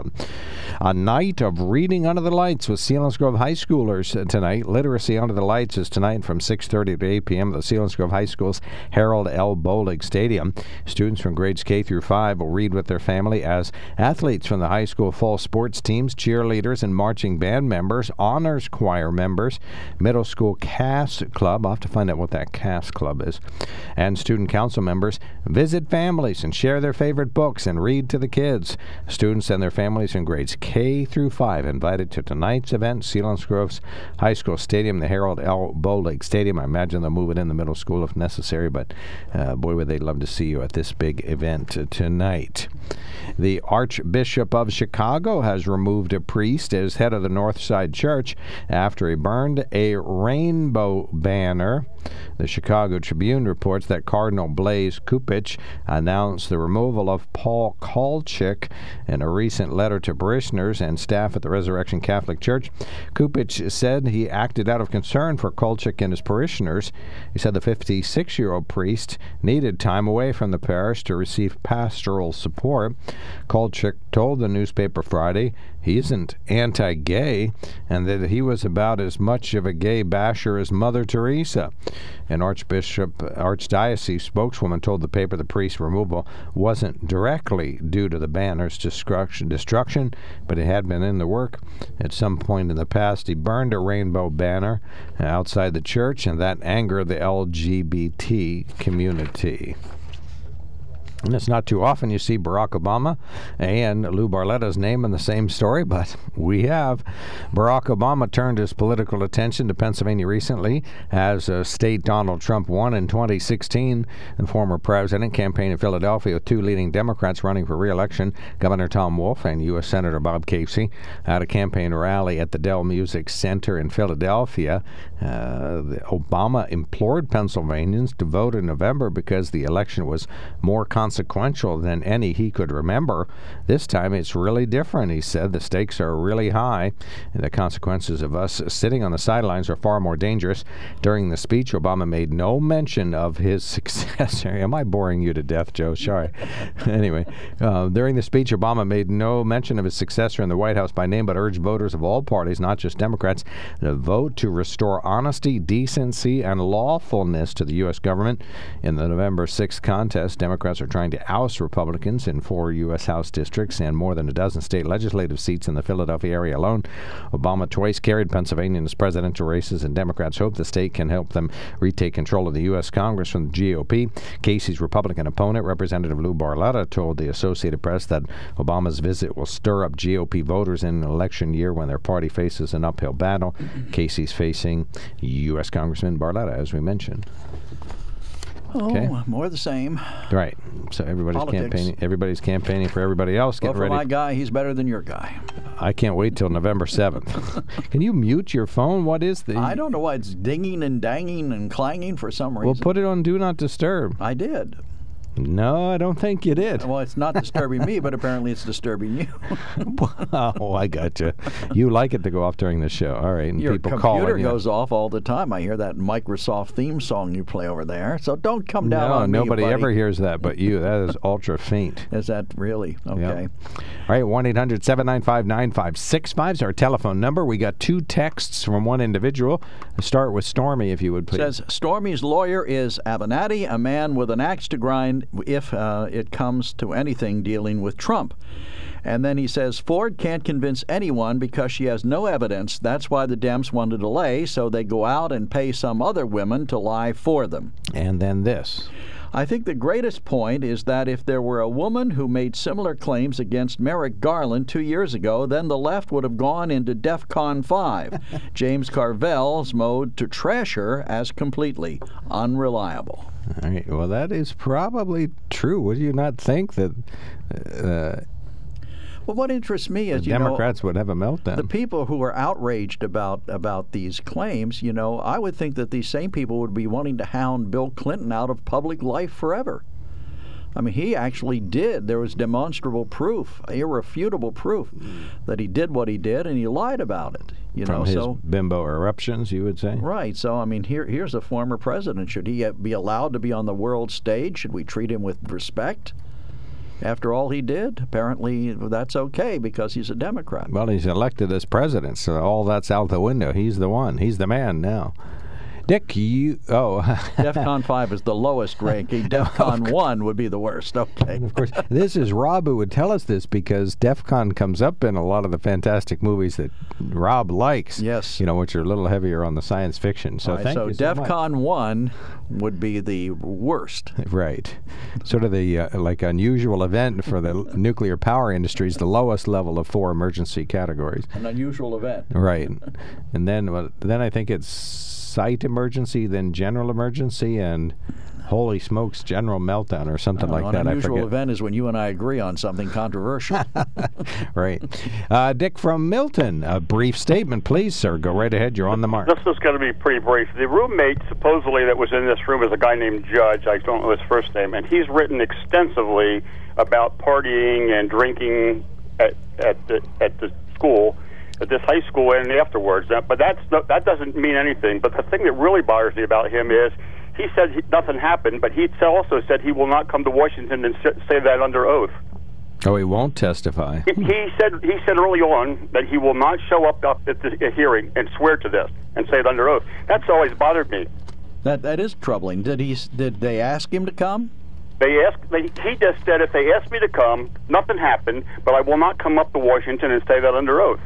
A night of reading under the lights with Selinsgrove High Schoolers tonight. Literacy Under the Lights is tonight from six thirty to eight p.m. at the Selinsgrove High School's Harold L. Bolig Stadium. Students from grades K through five will read with their family as athletes from the high school fall sports teams, cheerleaders and marching band members, honors choir members, middle school C A S club, I'll have to find out what that C A S club is, and student council members visit families and share their favorite books and read to the kids. Students and their families in grades K through five invited to tonight's event, Selinsgrove's High School Stadium, the Harold L. Bolig Stadium. I imagine they'll move it in the middle school if necessary, but uh, boy, would they love to see you at this big event uh, tonight. The Archbishop of Chicago has removed a priest as head of the Northside Church after he burned a rainbow banner. The Chicago Tribune reports that Cardinal Blaise Kupich announced the removal of Paul Kolchik in a recent letter to parishioners and staff at the Resurrection Catholic Church. Kupich said he acted out of concern for Kolchik and his parishioners. He said the fifty-six-year-old priest needed time away from the parish to receive pastoral support. Kolchik told the newspaper Friday he isn't anti-gay and that he was about as much of a gay basher as Mother Teresa. An Archbishop, Archdiocese spokeswoman told the paper the priest's removal wasn't directly due to the banner's destruction, destruction, but it had been in the work. At some point in the past, he burned a rainbow banner outside the church, and that angered the L G B T community. And it's not too often you see Barack Obama and Lou Barletta's name in the same story, but we have. Barack Obama turned his political attention to Pennsylvania recently as uh, state Donald Trump won in twenty sixteen. The former president campaigned in Philadelphia with two leading Democrats running for re-election, Governor Tom Wolf and U S Senator Bob Casey, at a campaign rally at the Dell Music Center in Philadelphia. Uh, Obama implored Pennsylvanians to vote in November because the election was more consequential than any he could remember. This time it's really different, he said. The stakes are really high, and the consequences of us sitting on the sidelines are far more dangerous. During the speech, Obama made no mention of his successor. Am I boring you to death, Joe? Sorry. Anyway, uh, during the speech, Obama made no mention of his successor in the White House by name, but urged voters of all parties, not just Democrats, to vote to restore honesty, decency, and lawfulness to the U S government. In the November sixth contest, Democrats are trying trying to oust Republicans in four U S House districts and more than a dozen state legislative seats in the Philadelphia area alone. Obama twice carried Pennsylvania in his presidential races, and Democrats hope the state can help them retake control of the U S Congress from the G O P. Casey's Republican opponent, Representative Lou Barletta, told the Associated Press that Obama's visit will stir up G O P voters in an election year when their party faces an uphill battle. Casey's facing U S Congressman Barletta, as we mentioned. Oh, okay. More the same. Right. So everybody's Politics. campaigning. Everybody's campaigning for everybody else. Well, Getting for ready. my guy, he's better than your guy. I can't wait till November seventh. Can you mute your phone? What is the? I don't know why it's dinging and danging and clanging for some reason. Well, put it on Do Not Disturb. I did. No, I don't think you did. Well, it's not disturbing me, but apparently it's disturbing you. Oh, I got you. You like it to go off during the show. All right. And Your people computer call goes off all the time. I hear that Microsoft theme song you play over there. So don't come down no, on me, nobody buddy. ever hears that but you. That is ultra faint. Is that really? Okay. Yep. All right, one eight hundred seven nine five nine five six five is our telephone number. We got two texts from one individual. Let's start with Stormy, if you would, please. Says, Stormy's lawyer is Avenatti, a man with an axe to grind if uh, it comes to anything dealing with Trump. And then he says, Ford can't convince anyone because she has no evidence. That's why the Dems want to delay, so they go out and pay some other women to lie for them. And then this. I think the greatest point is that if there were a woman who made similar claims against Merrick Garland two years ago, then the left would have gone into DEFCON five, James Carville's mode, to trash her as completely unreliable. All right. Well, that is probably true. Would you not think that uh, Well, what interests me is, the you Democrats know, would have a meltdown? the people who are outraged about about these claims, you know, I would think that these same people would be wanting to hound Bill Clinton out of public life forever. I mean, he actually did. There was demonstrable proof, irrefutable proof, that he did what he did, and he lied about it. You From know, his so bimbo eruptions, you would say? right. So, I mean, here here's a former president. Should he be allowed to be on the world stage? Should we treat him with respect? After all he did, apparently that's okay because he's a Democrat. Well, he's elected as president, so all that's out the window. He's the one. He's the man now. Dick, you... Oh. DEFCON five is the lowest ranking. DEFCON one would be the worst. Okay. And of course, this is Rob who would tell us this because DEFCON comes up in a lot of the fantastic movies that Rob likes. Yes. You know, which are a little heavier on the science fiction. So All right, thank so you so much. DEFCON one would be the worst. Right. Sort of the, uh, like, unusual event for the nuclear power industry is the lowest level of four emergency categories. An unusual event. Right. And then, well, then I think it's site emergency, then general emergency, and holy smokes, general meltdown or something Uh, like an that. unusual I forget. event is when you and I agree on something controversial. Right. Uh, Dick from Milton, a brief statement, please, sir. Go right ahead. You're on the mark. This is going to be pretty brief. The roommate, supposedly, that was in this room is a guy named Judge. I don't know his first name. And he's written extensively about partying and drinking at, at, the, at the school, at this high school and afterwards. But that's that doesn't mean anything. But the thing that really bothers me about him is he said he, nothing happened, but he also said he will not come to Washington and say that under oath. Oh, he won't testify. He, he said he said early on that he will not show up, up at the hearing and swear to this and say it under oath. That's always bothered me. That that is troubling. Did he? Did they ask him to come? They asked. They, he just said if they asked me to come, nothing happened, but I will not come up to Washington and say that under oath.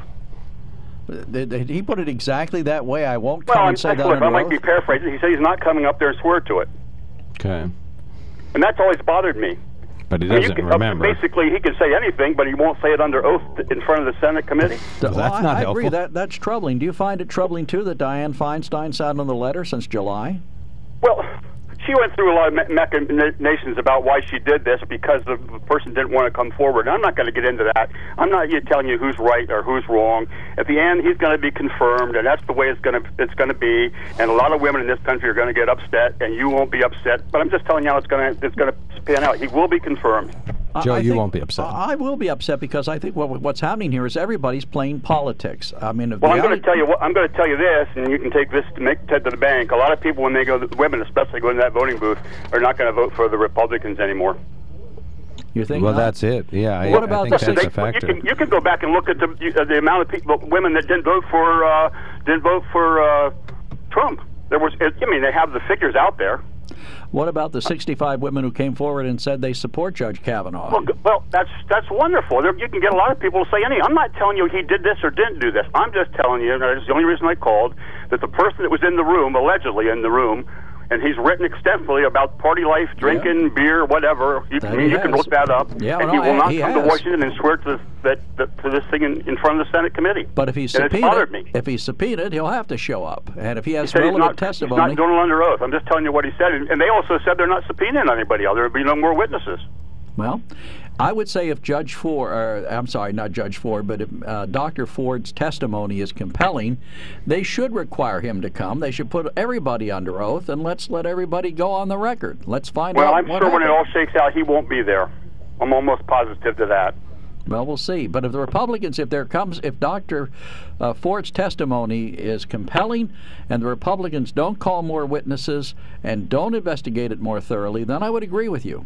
Did, did he put it exactly that way? I won't come Well, and say I'm, that look, under I might oath? be paraphrasing. He said he's not coming up there and swear to it. Okay. And that's always bothered me. But he I mean, doesn't you can, remember. Basically, he can say anything, but he won't say it under oath in front of the Senate committee. Well, that's I, not I helpful. agree. That that's troubling. Do you find it troubling too that Dianne Feinstein sat on the letter since July? Well, she went through a lot of me- machinations about why she did this because the person didn't want to come forward. And I'm not going to get into that. I'm not yet telling you who's right or who's wrong. At the end, he's going to be confirmed, and that's the way it's going to it's going to be. And a lot of women in this country are going to get upset, and you won't be upset. But I'm just telling you how it's going to it's going to pan out. He will be confirmed. Joe, I you think- won't be upset. I will be upset because I think what, what's happening here is everybody's playing politics. I mean, Well, I'm going reality- to tell you. What, I'm going to tell you this, and you can take this to make head to the bank. A lot of people, when they go, women especially, go into that voting booth, are not going to vote for the Republicans anymore. You think? Well, not? that's it. Yeah, I, What I about think the- that's They- a factor. You can, you can go back and look at the uh, the amount of people, women that didn't vote for uh, didn't vote for uh, Trump. There was, I mean, they have the figures out there. What about the sixty-five women who came forward and said they support Judge Kavanaugh? Well, well, that's that's wonderful. There, you can get a lot of people to say anything. I'm not telling you he did this or didn't do this. I'm just telling you, and that's the only reason I called, that the person that was in the room, allegedly in the room, and he's written extensively about party life, drinking, yeah. beer, whatever. You, can, you can look that up. Yeah, and well, he will not he come has. to Washington and swear to this, that, that, to this thing in, in front of the Senate committee. But if he's and it's subpoenaed, bothered me. if he's subpoenaed, he'll have to show up. And if he has he said relevant he's not, testimony, he's not doing it under oath. I'm just telling you what he said. And, and they also said they're not subpoenaing anybody else. There will be no more witnesses. Well, I would say if Judge Ford, or, I'm sorry, not Judge Ford, but if uh, Doctor Ford's testimony is compelling, they should require him to come. They should put everybody under oath, and let's let everybody go on the record. Let's find well, out I'm what sure happened. when it all shakes out, he won't be there. I'm almost positive to that. Well, we'll see. But if the Republicans, if there comes, if Doctor Uh, Ford's testimony is compelling, and the Republicans don't call more witnesses and don't investigate it more thoroughly, then I would agree with you.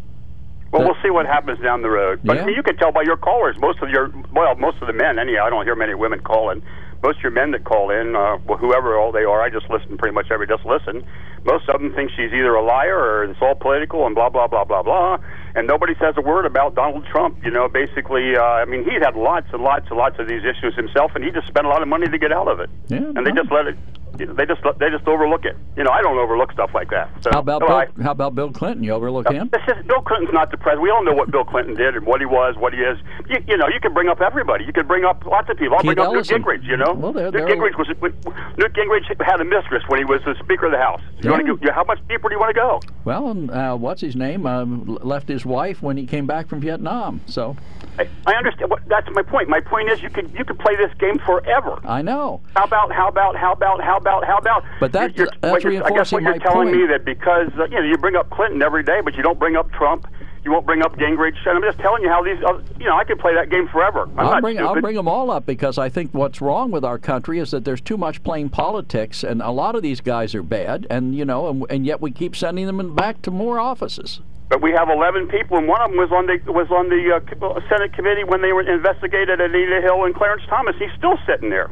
Well, we'll see what happens down the road. But Yeah. you can tell by your callers, most of your, well, most of the men, anyhow, I don't hear many women calling. Most of your men that call in, uh, well, whoever all they are, I just listen pretty much every, just listen. Most of them think she's either a liar or it's all political and blah, blah, blah, blah, blah. And nobody says a word about Donald Trump. You know, basically, uh, I mean, he's had lots and lots and lots of these issues himself, and he just spent a lot of money to get out of it. Yeah, and they just let it, they just they just overlook it. You know, I don't overlook stuff like that. So, How about so Bill, I, how about Bill Clinton? You overlook him? It's just, Bill Clinton's not the president. We all know what Bill Clinton did and what he was, what he is. You, you know, you can bring up everybody. You can bring up lots of people. I'll Keith bring up Ellison. Newt Gingrich. You know, Well, they're- Newt they're- Gingrich was Newt Gingrich had a mistress when he was the Speaker of the House. You Yeah. want to go? How much deeper do you want to go? Well, um, uh, what's his name? Um, left his wife when he came back from Vietnam. So I, I understand. What, that's my point. My point is, you could you could play this game forever. I know. How about how about how about how about how about? But that- you're, that's what you're- I guess reinforcing what you're my telling point. me that because uh, you know you bring up Clinton every day, but you don't bring up Trump. You won't bring up Gingrich, and I'm just telling you how these. Uh, you know, I could play that game forever. I'm I'll not bring stupid. I'll bring them all up because I think what's wrong with our country is that there's too much playing politics, and a lot of these guys are bad, and you know, and, and yet we keep sending them back to more offices. But we have eleven people, and one of them was on the was on the uh, Senate committee when they were investigated Anita Hill and Clarence Thomas. He's still sitting there.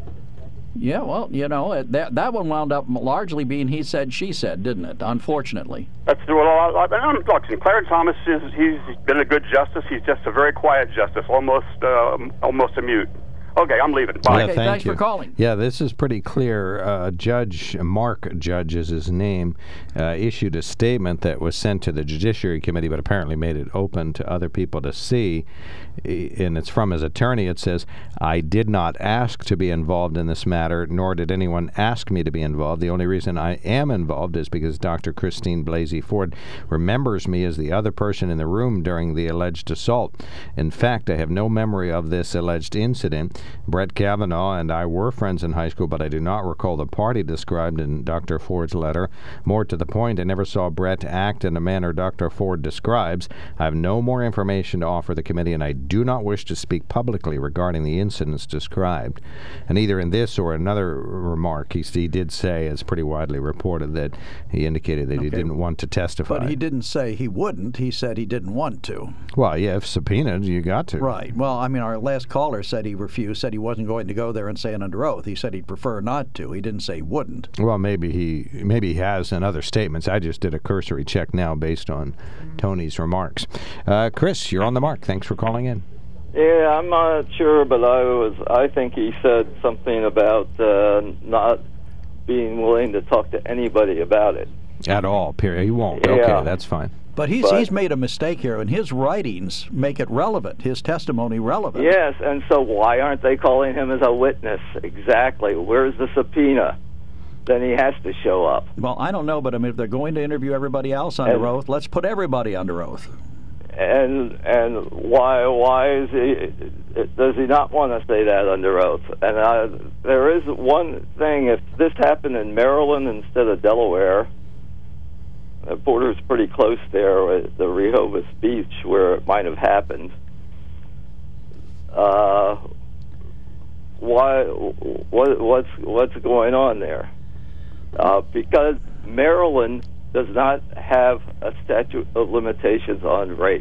Yeah, well, you know, that that one wound up largely being he said, she said, didn't it? Unfortunately. That's the well. I, I'm look. Clarence Thomas is he's been a good justice. He's just a very quiet justice, almost uh, almost a mute. Okay, I'm leaving. Bye. Yeah, Okay, thank thanks you. for calling. Yeah, this is pretty clear. Uh, Judge Mark Judge is his name, uh, issued a statement that was sent to the Judiciary Committee, but apparently made it open to other people to see. And it's from his attorney. It says, "I did not ask to be involved in this matter, nor did anyone ask me to be involved. The only reason I am involved is because Doctor Christine Blasey Ford remembers me as the other person in the room during the alleged assault. In fact, I have no memory of this alleged incident. Brett Kavanaugh and I were friends in high school, but I do not recall the party described in Doctor Ford's letter. More to the point, I never saw Brett act in a manner Doctor Ford describes. I have no more information to offer the committee, and I do not wish to speak publicly regarding the incidents described." And either in this or another remark, he, he did say, it's pretty widely reported, that he indicated that he Okay. didn't want to testify. But he didn't say he wouldn't. He said he didn't want to. Well, yeah, if subpoenaed, you got to. Right. Well, I mean, our last caller said he refused, said he wasn't going to go there and say it under oath. He said he'd prefer not to. He didn't say he wouldn't. Well, maybe he maybe he has in other statements. I just did a cursory check now based on Tony's remarks. Uh, Chris, you're on the mark. Thanks for calling in. Yeah, I'm not sure, but I was. I think he said something about uh, not being willing to talk to anybody about it. At all, period. He won't. Yeah. Okay, that's fine. But he's But- he's made a mistake here, and his writings make it relevant, his testimony relevant. Yes, and so why aren't they calling him as a witness? Exactly. Where's the subpoena? Then he has to show up. Well, I don't know, but I mean, if they're going to interview everybody else under And- oath, let's put everybody under oath. And and why why is he? Does he not want to say that under oath? And I, there is one thing: if this happened in Maryland instead of Delaware, the border's pretty close there with the Rehoboth Beach where it might have happened. Uh, why? What what's what's going on there? Uh, because Maryland does not have a statute of limitations on rape.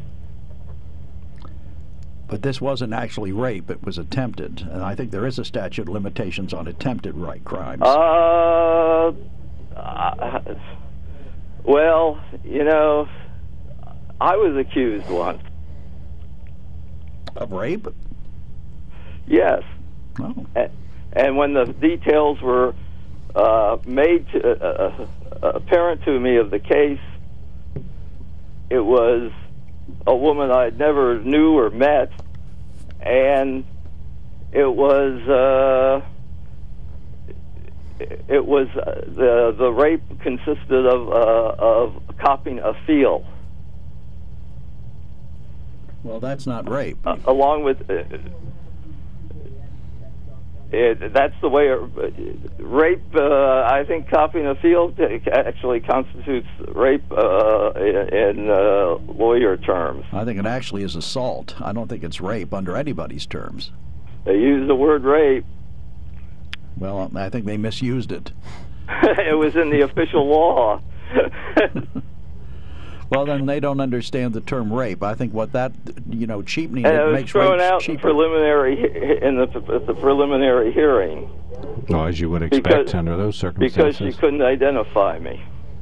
But this wasn't actually rape; it was attempted, and I think there is a statute of limitations on attempted rape crimes. Uh, uh, Well, you know, I was accused once. Of rape? Yes. Oh. And, and when the details were uh, made to, uh, uh, apparent to me of the case, it was a woman I never knew or met, and it was uh, it was uh, the the rape consisted of uh, of copying a feel. Well, that's not rape. Uh, along with uh, it, that's the way it, rape. Uh, I think copying a field actually constitutes rape uh, in, in uh, lawyer terms. I think it actually is assault. I don't think it's rape under anybody's terms. They use the word rape. Well, I think they misused it. It was in the official law. Well, then they don't understand the term rape. I think what that, you know, cheapening and it, it was makes thrown rape out cheaper. in preliminary in the the preliminary hearing. Well, as you would expect because, under those circumstances. Because she couldn't identify me.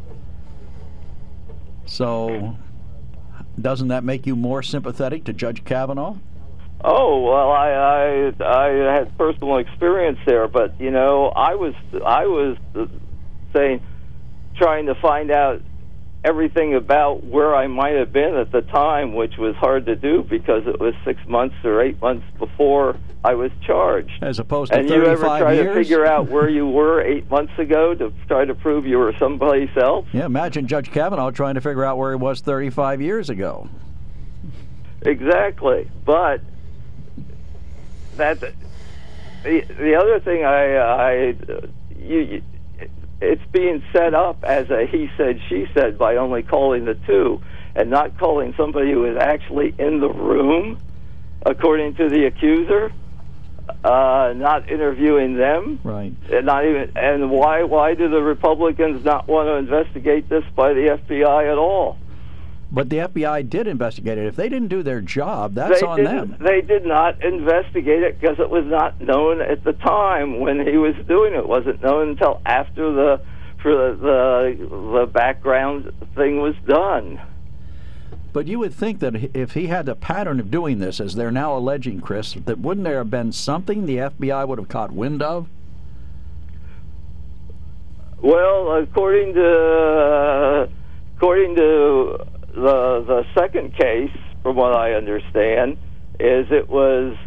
So, doesn't that make you more sympathetic to Judge Kavanaugh? Oh well, I, I I had personal experience there, but you know, I was I was saying, trying to find out everything about where I might have been at the time, which was hard to do because it was six months or eight months before I was charged. As opposed to and you ever thirty-five try years? to figure out where you were eight months ago to try to prove you were someplace else? Yeah, imagine Judge Kavanaugh trying to figure out where he was thirty-five years ago. Exactly, but that the the other thing I I you. you it's being set up as a he said, she said by only calling the two and not calling somebody who is actually in the room, according to the accuser, uh, not interviewing them. Right. And not even. And why why do the Republicans not want to investigate this by the F B I at all? But the F B I did investigate it. If they didn't do their job, that's they on didn't, them. They did not investigate it because it was not known at the time when he was doing it. It wasn't known until after the for the the, the background thing was done. But you would think that if he had a pattern of doing this, as they're now alleging, Chris, that wouldn't there have been something the F B I would have caught wind of? Well, according to uh, according to the the second case, from what I understand, is it was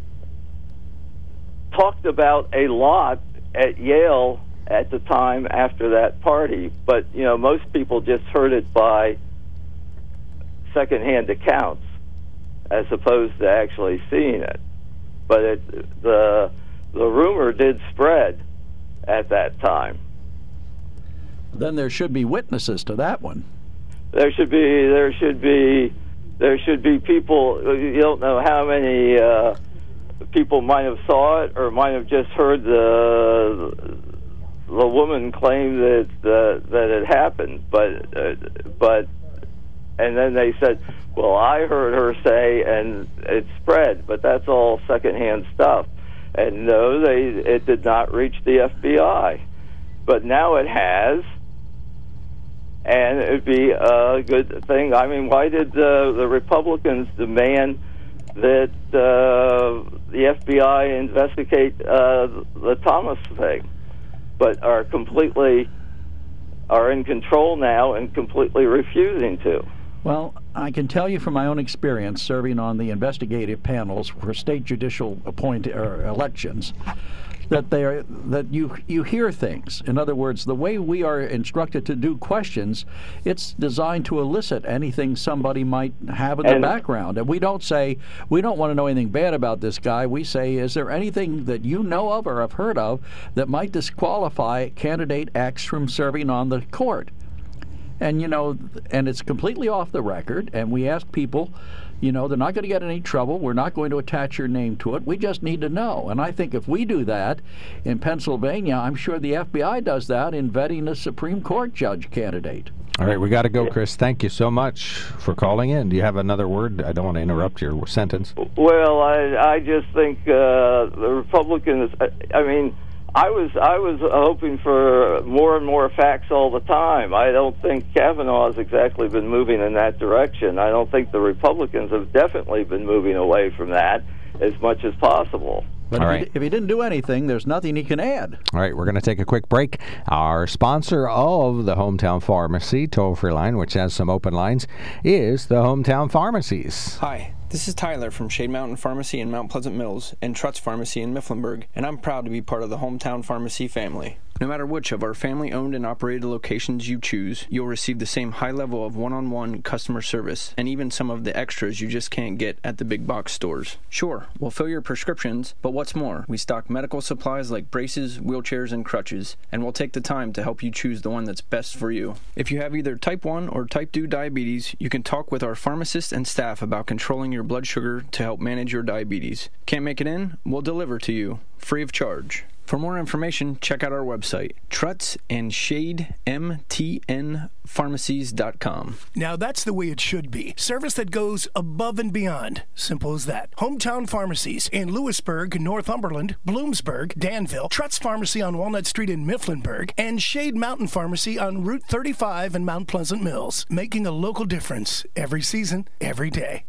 talked about a lot at Yale at the time after that party, but you know, most people just heard it by secondhand accounts as opposed to actually seeing it. But it, the the rumor did spread at that time. Then there should be witnesses to that one. There should be there should be there should be people. You don't know how many uh, people might have saw it or might have just heard the the woman claim that uh, that it happened, but uh, but and then they said, well, I heard her say, and it spread, but that's all secondhand stuff. And no, they it did not reach the F B I, but now it has. And it would be a good thing. I mean, why did uh, the Republicans demand that uh, the F B I investigate uh, the Thomas thing, but are completely are in control now and completely refusing to? Well, I can tell you from my own experience serving on the investigative panels for state judicial appoint or elections, that they are that you you hear things. In other words, the way we are instructed to do questions, it's designed to elicit anything somebody might have in And- the background. And we don't say we don't want to know anything bad about this guy. We say, is there anything that you know of or have heard of that might disqualify candidate X from serving on the court? And you know, and it's completely off the record. And we ask people, you know, they're not going to get in any trouble. We're not going to attach your name to it. We just need to know. And I think if we do that in Pennsylvania, I'm sure the F B I does that in vetting a Supreme Court judge candidate. All right, we got to go, Chris. Thank you so much for calling in. Do you have another word? I don't want to interrupt your sentence. Well, I I just think uh, the Republicans. I, I mean, I was I was hoping for more and more facts all the time. I don't think Kavanaugh has exactly been moving in that direction. I don't think the Republicans have definitely been moving away from that as much as possible. But All if, right. he, if he didn't do anything, there's nothing he can add. All right, we're going to take a quick break. Our sponsor of the Hometown Pharmacy toll-free line, which has some open lines, is the Hometown Pharmacies. Hi, this is Tyler from Shade Mountain Pharmacy in Mount Pleasant Mills and Trutz Pharmacy in Mifflinburg, and I'm proud to be part of the Hometown Pharmacy family. No matter which of our family-owned and operated locations you choose, you'll receive the same high level of one-on-one customer service and even some of the extras you just can't get at the big box stores. Sure, we'll fill your prescriptions, but what's more, we stock medical supplies like braces, wheelchairs, and crutches, and we'll take the time to help you choose the one that's best for you. If you have either type one or type two diabetes, you can talk with our pharmacist and staff about controlling your blood sugar to help manage your diabetes. Can't make it in? We'll deliver to you, free of charge. For more information, check out our website, Trutz and Shade M T N Pharmacies dot com. Now that's the way it should be. Service that goes above and beyond. Simple as that. Hometown Pharmacies in Lewisburg, Northumberland, Bloomsburg, Danville, Trutz Pharmacy on Walnut Street in Mifflinburg, and Shade Mountain Pharmacy on Route thirty-five in Mount Pleasant Mills. Making a local difference every season, every day.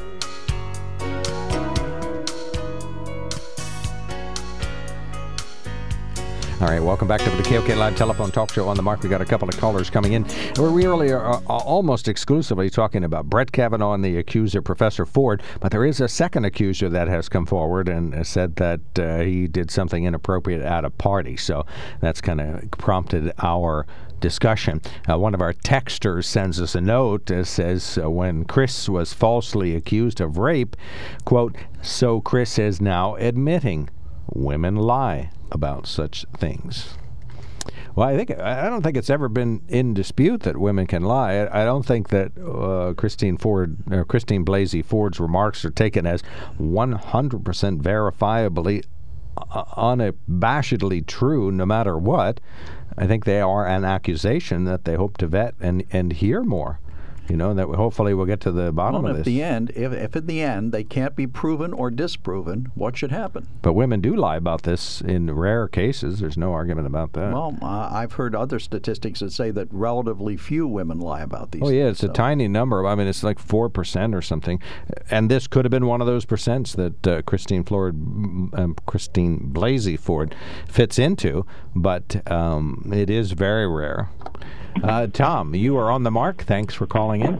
All right, welcome back to the K O K Live Telephone Talk Show on the Mark. We got a couple of callers coming in. We're really are, are almost exclusively talking about Brett Kavanaugh and the accuser, Professor Ford, but there is a second accuser that has come forward and said that uh, he did something inappropriate at a party. So that's kind of prompted our discussion. Uh, one of our texters sends us a note that says uh, when Chris was falsely accused of rape, quote, so Chris is now admitting women lie about such things. Well, I think I don't think it's ever been in dispute that women can lie. I, I don't think that uh, Christine Ford, or Christine Blasey Ford's remarks are taken as one hundred percent verifiably, uh, unabashedly true, no matter what. I think they are an accusation that they hope to vet and and hear more. You know, that hopefully we'll get to the bottom well, of if this. The end, if, if in the end they can't be proven or disproven, what should happen? But women do lie about this in rare cases. There's no argument about that. Well, uh, I've heard other statistics that say that relatively few women lie about these Oh, yeah, things, it's so. a tiny number. I mean, it's like four percent or something. And this could have been one of those percents that uh, Christine Ford, um, Christine Blasey Ford fits into, but um, it is very rare. Uh, Tom, you are on the mark. Thanks for calling in.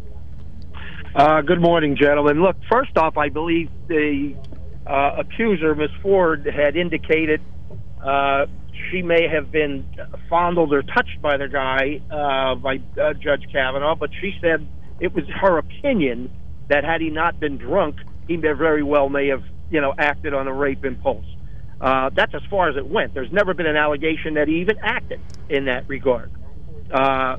Uh, good morning, gentlemen. Look, first off, I believe the uh, accuser, Miz Ford, had indicated uh, she may have been fondled or touched by the guy, uh, by uh, Judge Kavanaugh, but she said it was her opinion that had he not been drunk, he may very well may have, you know, acted on a rape impulse. Uh, that's as far as it went. There's never been an allegation that he even acted in that regard. Uh,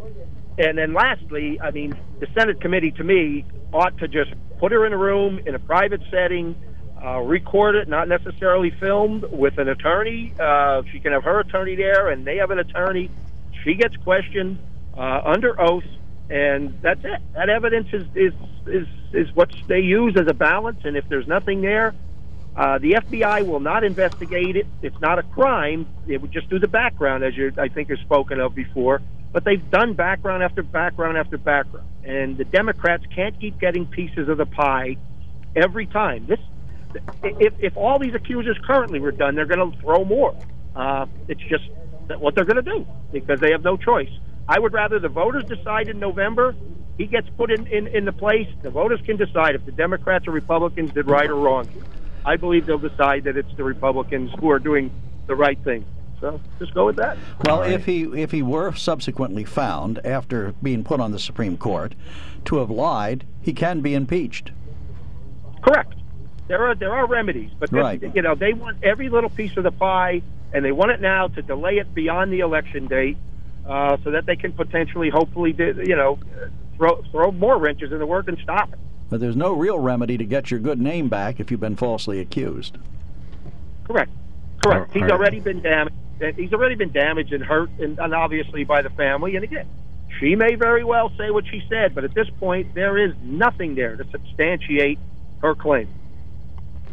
and then lastly, I mean, the Senate committee, to me, ought to just put her in a room in a private setting, uh, record it, not necessarily filmed, with an attorney. Uh, she can have her attorney there, and they have an attorney. She gets questioned uh, under oath, and that's it. That evidence is, is, is, is what they use as a balance, and if there's nothing there, Uh, the F B I will not investigate it. It's not a crime. It would just do the background, as you, I think, is spoken of before. But they've done background after background after background. And the Democrats can't keep getting pieces of the pie every time. This, if, if all these accusers currently were done, they're going to throw more. Uh, it's just what they're going to do because they have no choice. I would rather the voters decide in November. He gets put in, in, in the place. The voters can decide if the Democrats or Republicans did right or wrong. I believe they'll decide that it's the Republicans who are doing the right thing. So just go with that. Well, if he if he were subsequently found after being put on the Supreme Court to have lied, he can be impeached. Correct. There are there are remedies, but this, right. you know they want every little piece of the pie, and they want it now to delay it beyond the election date, uh, so that they can potentially, hopefully, you know, throw throw more wrenches in the work and stop it. But there's no real remedy to get your good name back if you've been falsely accused. Correct. Correct. Oh, He's right. already been damaged. He's already been damaged and hurt, and, and obviously by the family. And again, she may very well say what she said, but at this point, there is nothing there to substantiate her claim.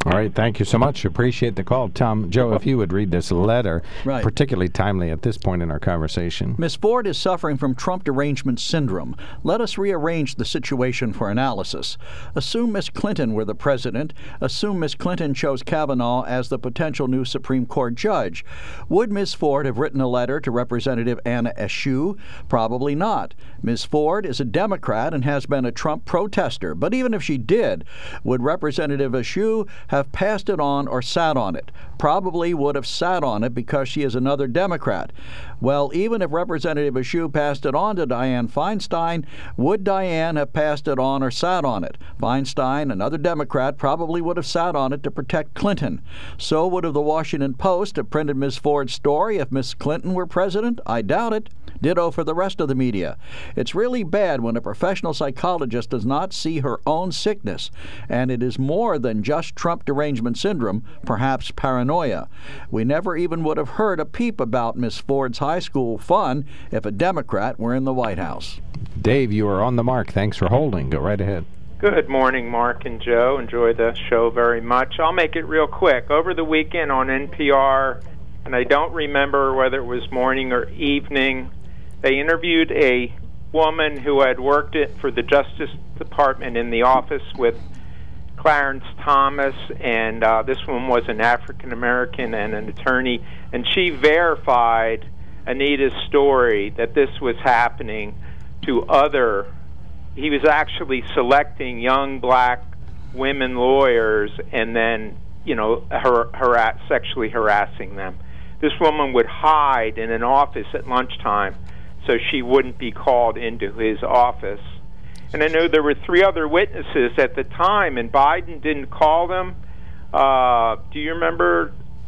All right, thank you so much. Appreciate the call. Tom, Joe, if you would read this letter, right. particularly timely at this point in our conversation. Miss Ford is suffering from Trump derangement syndrome. Let us rearrange the situation for analysis. Assume Miss Clinton were the president. Assume Miss Clinton chose Kavanaugh as the potential new Supreme Court judge. Would Miss Ford have written a letter to Representative Anna Eshoo? Probably not. Miss Ford is a Democrat and has been a Trump protester. But even if she did, would Representative Eshoo have passed it on or sat on it? Probably would have sat on it because she is another Democrat. Well, even if Representative Eshoo passed it on to Dianne Feinstein, would Dianne have passed it on or sat on it? Feinstein, another Democrat, probably would have sat on it to protect Clinton. So would have the Washington Post have printed Miss Ford's story if Miss Clinton were president? I doubt it. Ditto for the rest of the media. It's really bad when a professional psychologist does not see her own sickness, and it is more than just Trump derangement syndrome, perhaps paranoia. We never even would have heard a peep about Miss Ford's high school fun if a Democrat were in the White House. Dave, you are on the mark. Thanks for holding. Go right ahead. Good morning, Mark and Joe. Enjoy the show very much. I'll make it real quick. Over the weekend on N P R, and I don't remember whether it was morning or evening, they interviewed a woman who had worked it for the Justice Department in the office with Clarence Thomas, and uh, this one was an African-American and an attorney, and she verified Anita's story that this was happening to other. He was actually selecting young black women lawyers and then, you know, har- har- sexually harassing them. This woman would hide in an office at lunchtime so she wouldn't be called into his office. And I know there were three other witnesses at the time, and Biden didn't call them. Uh, do you remember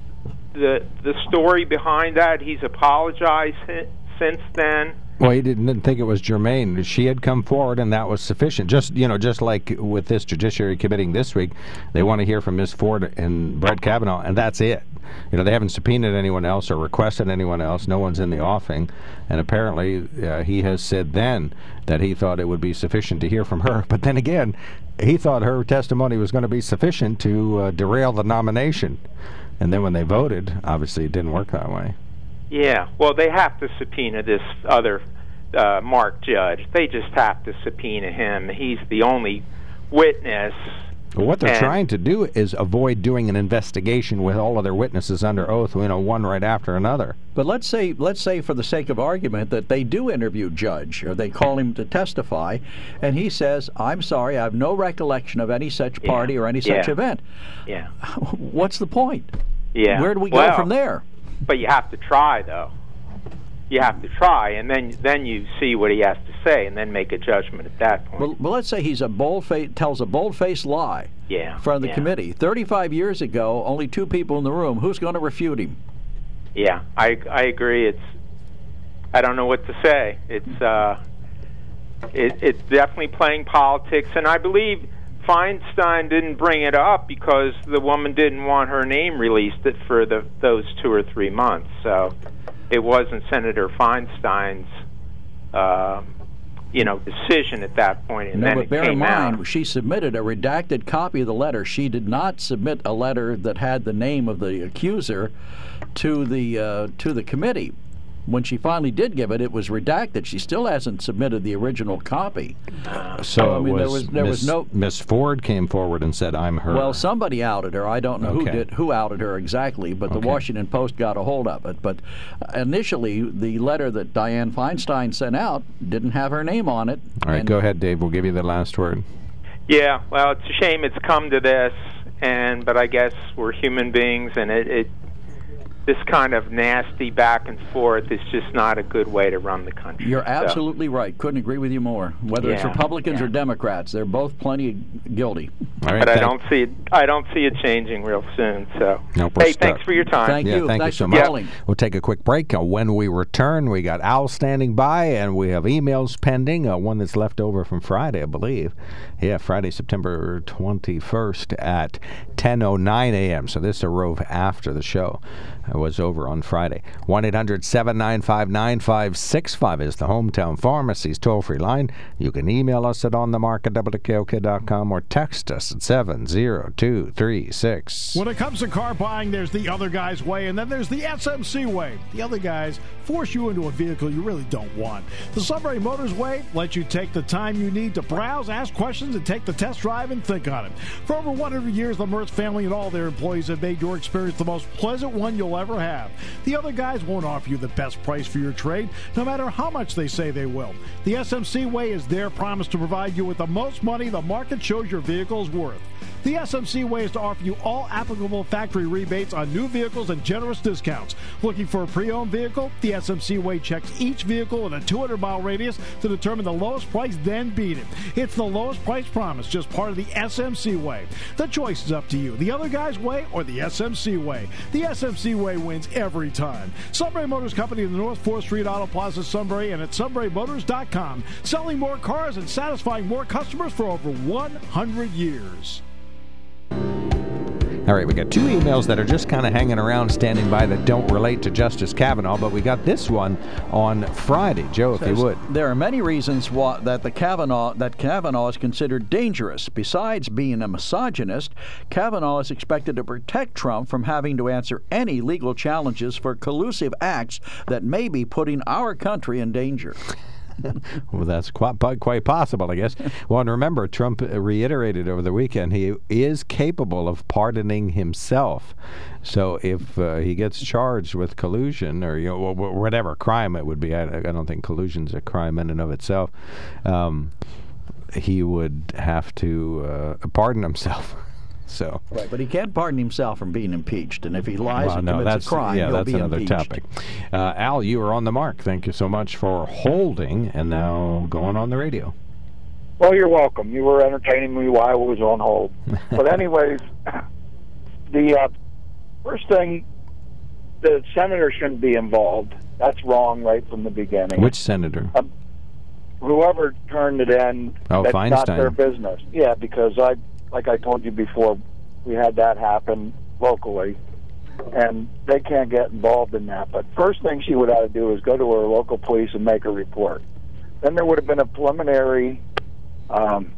the the story behind that? He's apologized since then. Well, he didn't, didn't think it was germane. She had come forward, and that was sufficient. Just you know, just like with this Judiciary Committee this week, they want to hear from Miz Ford and Brett Kavanaugh, and that's it. You know, they haven't subpoenaed anyone else or requested anyone else. No one's in the offing, and apparently uh, he has said then that he thought it would be sufficient to hear from her. But then again, he thought her testimony was going to be sufficient to uh, derail the nomination. And then when they voted, obviously it didn't work that way. Yeah, well, they have to subpoena this other uh, Mark Judge. They just have to subpoena him. He's the only witness. Well, what they're and trying to do is avoid doing an investigation with all other witnesses under oath, you know, one right after another. But let's say, let's say for the sake of argument that they do interview Judge, or they call him to testify, and he says, I'm sorry, I have no recollection of any such party yeah. or any yeah. such event. Yeah. What's the point? Yeah. Where do we well, go from there? But you have to try, though. You have to try, and then then you see what he has to say, and then make a judgment at that point. Well, well let's say he's a bold fa- tells a bold-faced lie yeah, in front of the yeah. committee. thirty-five years ago, only two people in the room. Who's going to refute him? Yeah, I I agree. It's I don't know what to say. It's uh, it, it's definitely playing politics, and I believe Feinstein didn't bring it up because the woman didn't want her name released for the those two or three months. So it wasn't Senator Feinstein's, uh, you know, decision at that point. And no, then but it bear in came mind, out. she submitted a redacted copy of the letter. She did not submit a letter that had the name of the accuser to the uh, to the committee. When she finally did give it, it was redacted. She still hasn't submitted the original copy. So I mean, it there was, was there Miss, was no. Miss Ford came forward and said, "I'm her." Well, somebody outed her. I don't know Okay. who did, who outed her exactly, but the Okay. Washington Post got a hold of it. But initially, the letter that Dianne Feinstein sent out didn't have her name on it. All right, and go ahead, Dave. We'll give you the last word. Yeah, well, it's a shame it's come to this, and but I guess we're human beings, and it, it this kind of nasty back and forth is just not a good way to run the country. You're So, absolutely right. Couldn't agree with you more. Whether it's Yeah, Republicans yeah. or Democrats, they're both plenty guilty. All right, but I thank- don't see it. I don't see it changing real soon. So, Nope, we're hey, stuck. thanks for your time. Thank yeah, you. thank Thanks you so for much. calling. We'll take a quick break. Uh, when we return, we got Al standing by, and we have emails pending. Uh, one that's left over from Friday, I believe. Yeah, Friday, September twenty-first at ten oh nine a.m. So this is a rove after the show. Uh, was over on Friday. one eight hundred seven nine five nine five six five is the Hometown Pharmacy's toll-free line. You can email us at onthemark at W K O K dot com or text us at seven zero two three six. When it comes to car buying, there's the other guy's way, and then there's the S M C way. The other guys force you into a vehicle you really don't want. The Sunbury Motors way lets you take the time you need to browse, ask questions, and take the test drive and think on it. For over one hundred years, the Mertz family and all their employees have made your experience the most pleasant one you'll ever have. The other guys won't offer you the best price for your trade, no matter how much they say they will. The S M C way is their promise to provide you with the most money the market shows your vehicle is worth. The S M C way is to offer you all applicable factory rebates on new vehicles and generous discounts. Looking for a pre-owned vehicle? The S M C way checks each vehicle in a two hundred mile radius to determine the lowest price, then beat it. It's the lowest price promise, just part of the S M C way. The choice is up to you. The other guy's way or the S M C way. The S M C way wins every time. Sunbury Motors Company in the North fourth Street Auto Plaza, Sunbury, and at sunbury motors dot com. Selling more cars and satisfying more customers for over one hundred years. All right, we got two emails that are just kind of hanging around, standing by, that don't relate to Justice Kavanaugh, but we got this one on Friday. Joe, if Says, you would. There are many reasons why that the Kavanaugh that Kavanaugh is considered dangerous. Besides being a misogynist, Kavanaugh is expected to protect Trump from having to answer any legal challenges for collusive acts that may be putting our country in danger. Well, that's quite, quite possible, I guess. Well, and remember, Trump reiterated over the weekend he is capable of pardoning himself. So if uh, he gets charged with collusion or you know whatever crime it would be, I, I don't think collusion's a crime in and of itself. Um, he would have to uh, pardon himself. So, right, but he can't pardon himself from being impeached, and if he lies well, and no, commits that's, a crime, yeah, he'll that's be another impeached. topic. Uh, Al, you are on the mark. Thank you so much for holding, and now going on the radio. Well, you're welcome. You were entertaining me while I was on hold. But anyways, the uh, first thing, the senator shouldn't be involved. That's wrong right from the beginning. Which senator? Um, whoever turned it in, oh, that's Feinstein. not their business. Yeah, because I, like I told you before, we had that happen locally, and they can't get involved in that. But first thing she would have to do is go to her local police and make a report. Then there would have been a preliminary um,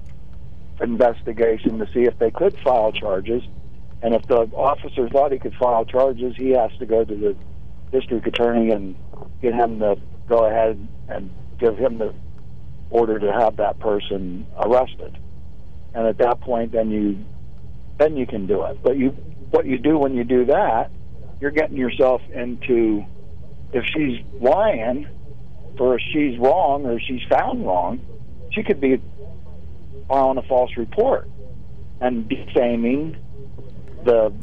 investigation to see if they could file charges, and if the officer thought he could file charges, he has to go to the district attorney and get him to go ahead and give him the order to have that person arrested. And at that point, then you then you can do it. But you, what you do when you do that, you're getting yourself into, if she's lying, or if she's wrong, or she's found wrong, she could be filing a false report and defaming the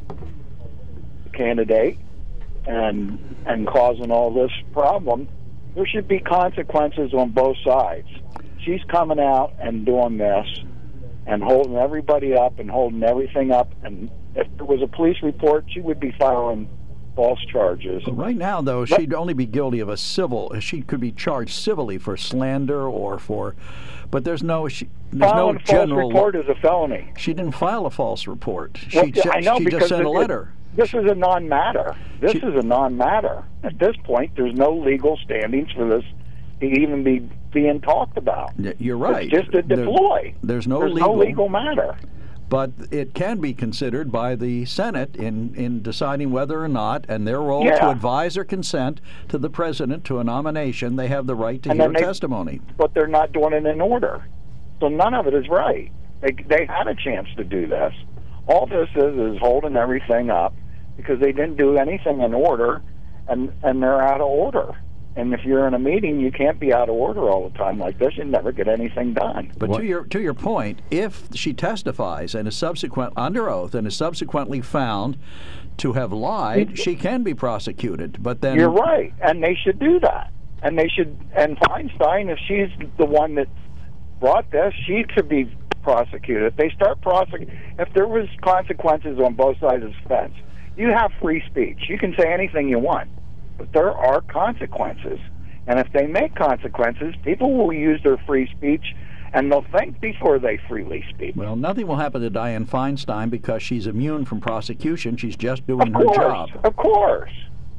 candidate and and causing all this problem. There should be consequences on both sides. She's coming out and doing this and holding everybody up and holding everything up. And if there was a police report, she would be filing false charges. But right now, though, she'd only be guilty of a civil. She could be charged civilly for slander or for. But there's no. She, there's Filing no a false general. report is a felony. She didn't file a false report. She, Well, ju- I know she because just sent a it- letter. This is a non-matter. This is a non-matter. At this point, there's no legal standings for this to even be being talked about. Y- You're right. It's just a There- deploy. there's no there's legal. no legal matter. But it can be considered by the Senate in, in deciding whether or not, and their role to Yeah. advise or consent to the president to a nomination, they have the right to And hear then they- testimony. But they're not doing it in order. So none of it is right. They they had a chance to do this. All this is is holding everything up because they didn't do anything in order, and and they're out of order. And if you're in a meeting, you can't be out of order all the time like this. You never get anything done. But to your to your point, if she testifies and is subsequent under oath and is subsequently found to have lied, she can be prosecuted. But then You're right, and they should do that. And they should. And Feinstein, if she's the one that brought this, she should be prosecuted. If they start prosecuting, if there was consequences on both sides of the fence, you have free speech. You can say anything you want, but there are consequences. And if they make consequences, people will use their free speech and they'll think before they freely speak. Well, nothing will happen to Dianne Feinstein because she's immune from prosecution. She's just doing Of her course, job. of course.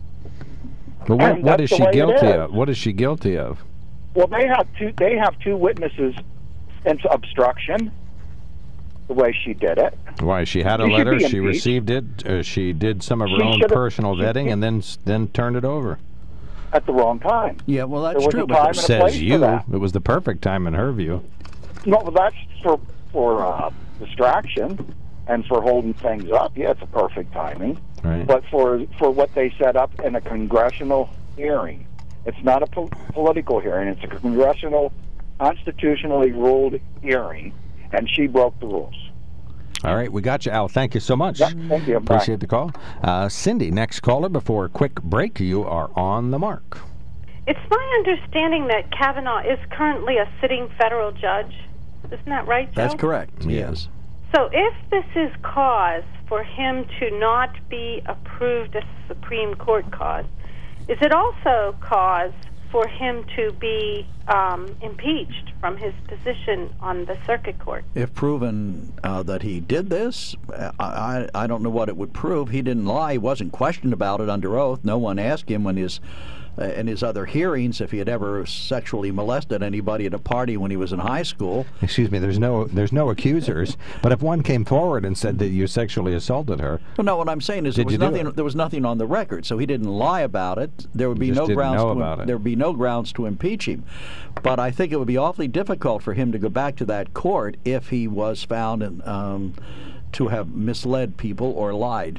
But what, And what that's is the she way it guilty is. of? What is she guilty of? Well, they have two. They have two witnesses into obstruction. The way she did it. Why, she had a She should letter, be she impeached. received it, uh, she did some of her She own should've- personal she- vetting, and then s- then turned it over. At the wrong time. Yeah, well, There that's was true. a But time and a place Says for you. that. It was the perfect time in her view. No, but that's for for uh, distraction and for holding things up. Yeah, it's a perfect timing. Right. But for for what they set up in a congressional hearing, it's not a po- political hearing. It's a congressional, constitutionally ruled hearing, and she broke the rules. All right, we got you, Al. Thank you so much. Yep, thank you. Bye. Appreciate the call. Uh, Cindy, next caller before a quick break. You are on the mark. It's my understanding that Kavanaugh is currently a sitting federal judge. Isn't that right, Joe? That's correct. Yes. So if this is cause for him to not be approved as a Supreme Court cause, is it also cause for him to be um, impeached from his position on the circuit court? If proven uh, that he did this, I, I I don't know what it would prove. He didn't lie. He wasn't questioned about it under oath. No one asked him when his uh, in his other hearings if he had ever sexually molested anybody at a party when he was in high school. Excuse me, there's no there's no accusers, but if one came forward and said that you sexually assaulted her, Well, no, what I'm saying is Did there was you do nothing. it? There was nothing on the record, so he didn't lie about it. There would be just no didn't grounds. know to, about it. There would be no grounds to impeach him. But I think it would be awfully difficult for him to go back to that court if he was found in, um, to have misled people or lied.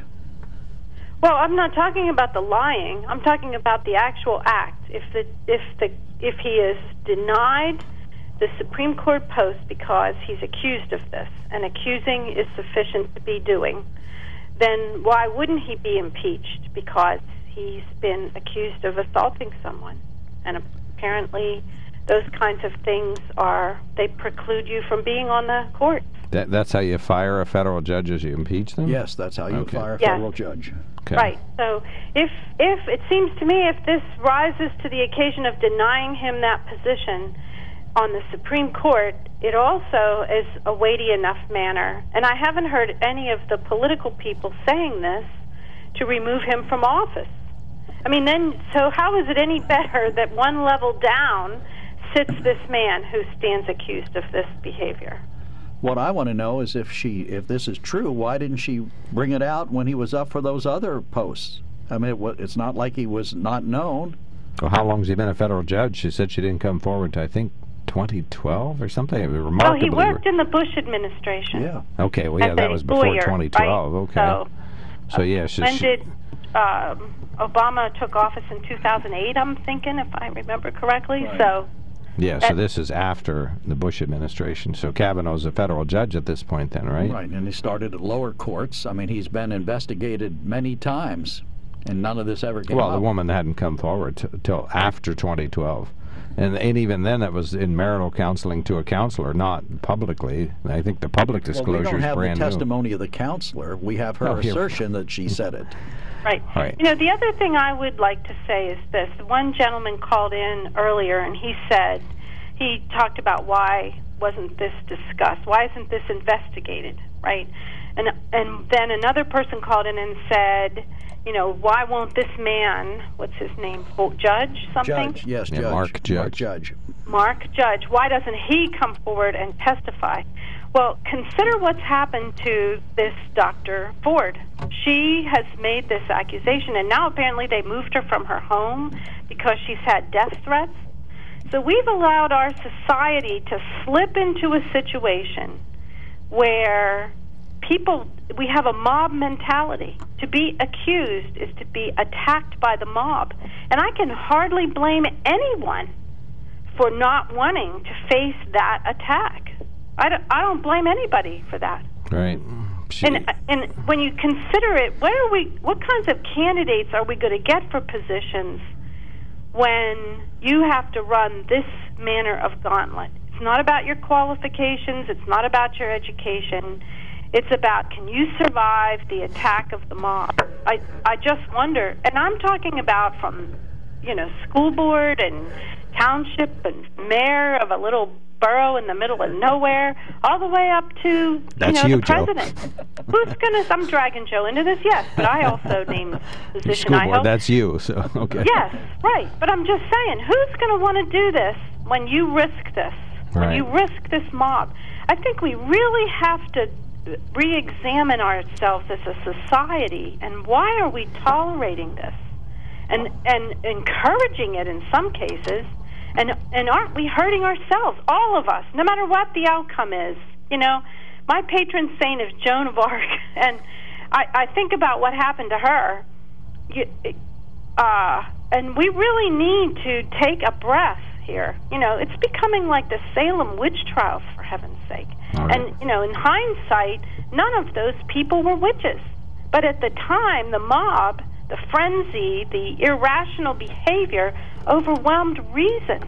Well, I'm not talking about the lying. I'm talking about the actual act. If the if the if he is denied the Supreme Court post because he's accused of this, and accusing is sufficient to be doing, then why wouldn't he be impeached because he's been accused of assaulting someone? And apparently those kinds of things are, they preclude you from being on the court. that that's how you fire a federal judge, as you impeach them? Yes, that's how you Okay. fire a Yes. federal judge. Okay. Right. So if if it seems to me if this rises to the occasion of denying him that position on the Supreme Court, it also is a weighty enough manner. And I haven't heard any of the political people saying this to remove him from office. I mean, then, so how is it any better that one level down sits this man who stands accused of this behavior? What I want to know is if she, if this is true, why didn't she bring it out when he was up for those other posts? I mean, it, wa- it's not like he was not known. Well, how long has he been a federal judge? She said she didn't come forward to, I think, twenty twelve or something. It was Well, remarkably. he worked in the Bush administration. Yeah. Okay, well, yeah, as that a was before lawyer, twenty twelve. right? Okay. So, So, yeah, she, when she- did um, Obama took office in two thousand eight, I'm thinking, if I remember correctly. So, yeah, so that- this is after the Bush administration. So Kavanaugh's a federal judge at this point then, right? Right, and he started at lower courts. I mean, he's been investigated many times, and none of this ever came Well, up. the woman hadn't come forward t- till after twenty twelve. And, and even then, it was in marital counseling to a counselor, not publicly. I think the public Well, disclosure we don't is have the brand new. testimony of the counselor. We have her Oh, here- assertion that she said it. right. Right. You know, the other thing I would like to say is this. One gentleman called in earlier, and he said, he talked about why wasn't this discussed? Why isn't this investigated, right? And and then another person called in and said, you know, why won't this man, what's his name, Fo- Judge something? Judge, yes, Yeah, Judge. Mark Judge. Mark Judge. Mark Judge, why doesn't he come forward and testify? Well, consider what's happened to this Doctor Ford. She has made this accusation, and now apparently they moved her from her home because she's had death threats. So we've allowed our society to slip into a situation where people, we have a mob mentality. To be accused is to be attacked by the mob. And I can hardly blame anyone for not wanting to face that attack. I don't, I don't blame anybody for that. Right. She, And and when you consider it, what are we? What kinds of candidates are we going to get for positions when you have to run this manner of gauntlet? It's not about your qualifications. It's not about your education. It's about, can you survive the attack of the mob? I I just wonder, and I'm talking about from you know, school board and township and mayor of a little borough in the middle of nowhere, all the way up to That's you know you, the president. Joe. Who's gonna? I'm dragging Joe into this, yes, but I also named the position. School I board, hope. that's you. So okay. Yes, right. But I'm just saying, who's going to want to do this when you risk this? When Right. you risk this mob? I think we really have to re-examine ourselves as a society, and why are we tolerating this and and encouraging it in some cases? And and aren't we hurting ourselves, all of us, no matter what the outcome is? You know, my patron saint is Joan of Arc, and I, I think about what happened to her. You, uh, and we really need to take a breath here. You know, it's becoming like the Salem witch trials, for heaven's sake. Right. And, you know, in hindsight, none of those people were witches. But at the time, the mob, the frenzy, the irrational behavior overwhelmed reason.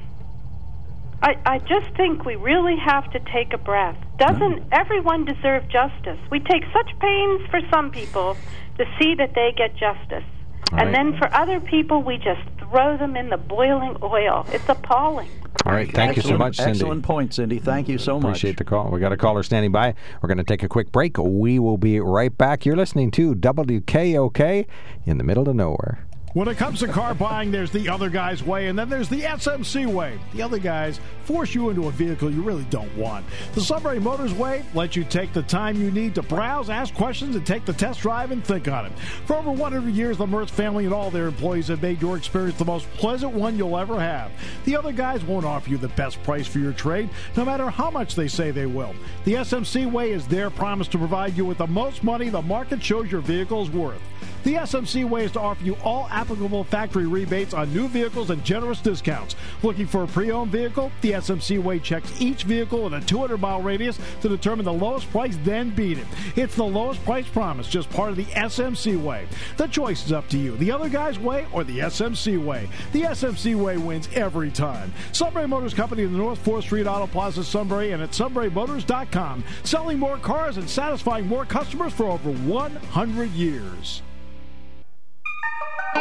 I, I just think we really have to take a breath. Doesn't everyone deserve justice? We take such pains for some people to see that they get justice. All and right. then for other people, we just throw them in the boiling oil. It's appalling. All right. Thank you so Excellent- much, Cindy. Excellent point, Cindy. Thank you so much. Appreciate the call. We got a caller standing by. We're going to take a quick break. We will be right back. You're listening to W K O K in the middle of nowhere. When it comes to car buying, there's the other guy's way, and then there's the S M C way. The other guys force you into a vehicle you really don't want. The Sunbury Motors way lets you take the time you need to browse, ask questions, and take the test drive and think on it. For over one hundred years, the Mertz family and all their employees have made your experience the most pleasant one you'll ever have. The other guys won't offer you the best price for your trade, no matter how much they say they will. The S M C way is their promise to provide you with the most money the market shows your vehicle is worth. The S M C way is to offer you all applicable factory rebates on new vehicles and generous discounts. Looking for a pre-owned vehicle? The S M C way checks each vehicle in a two hundred mile radius to determine the lowest price, then beat it. It's the lowest price promise, just part of the S M C way. The choice is up to you. The other guy's way or the S M C way. The S M C way wins every time. Sunbury Motors Company in the North fourth Street Auto Plaza, Sunbury, and at sunbury motors dot com. Selling more cars and satisfying more customers for over one hundred years. All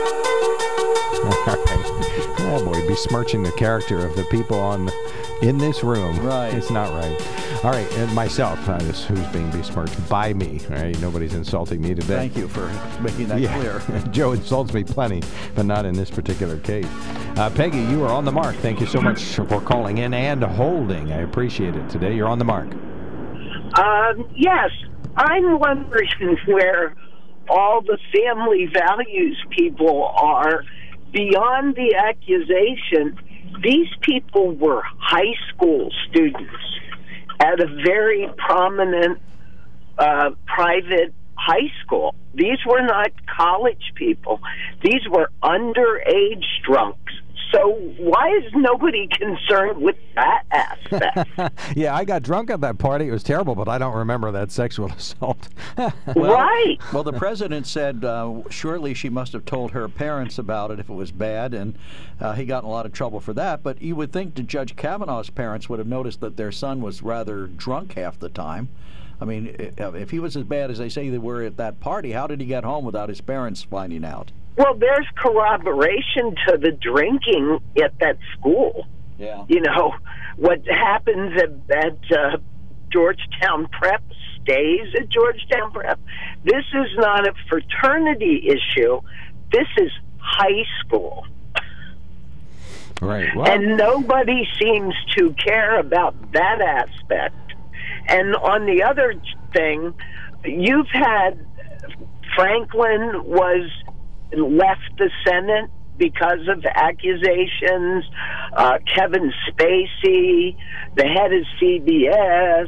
right. Oh boy, besmirching the character of the people on in this room. Right. It's not right. All right, and myself, uh, is who's being besmirched by me. All right, nobody's insulting me today. Thank you for making that Yeah. clear. Joe insults me plenty, but not in this particular case. Uh, Peggy, you are on the mark. Thank you so much for calling in and holding. I appreciate it today. You're on the mark. Um, yes, I'm wondering where all the family values people are. Beyond the accusation, these people were high school students at a very prominent uh, private high school. These were not college people. These were underage drunks. So why is nobody concerned with that aspect? Yeah, I got drunk at that party. It was terrible, but I don't remember that sexual assault. Well, right. Well, the president said uh, surely she must have told her parents about it if it was bad, and uh, he got in a lot of trouble for that. But you would think that Judge Kavanaugh's parents would have noticed that their son was rather drunk half the time. I mean, if he was as bad as they say they were at that party, how did he get home without his parents finding out? Well, there's corroboration to the drinking at that school. Yeah. You know, what happens at, at uh, Georgetown Prep stays at Georgetown Prep. This is not a fraternity issue. This is high school. Right. Well, And nobody seems to care about that aspect. And on the other thing, you've had Franklin was left the Senate because of accusations. Uh, Kevin Spacey, the head of C B S,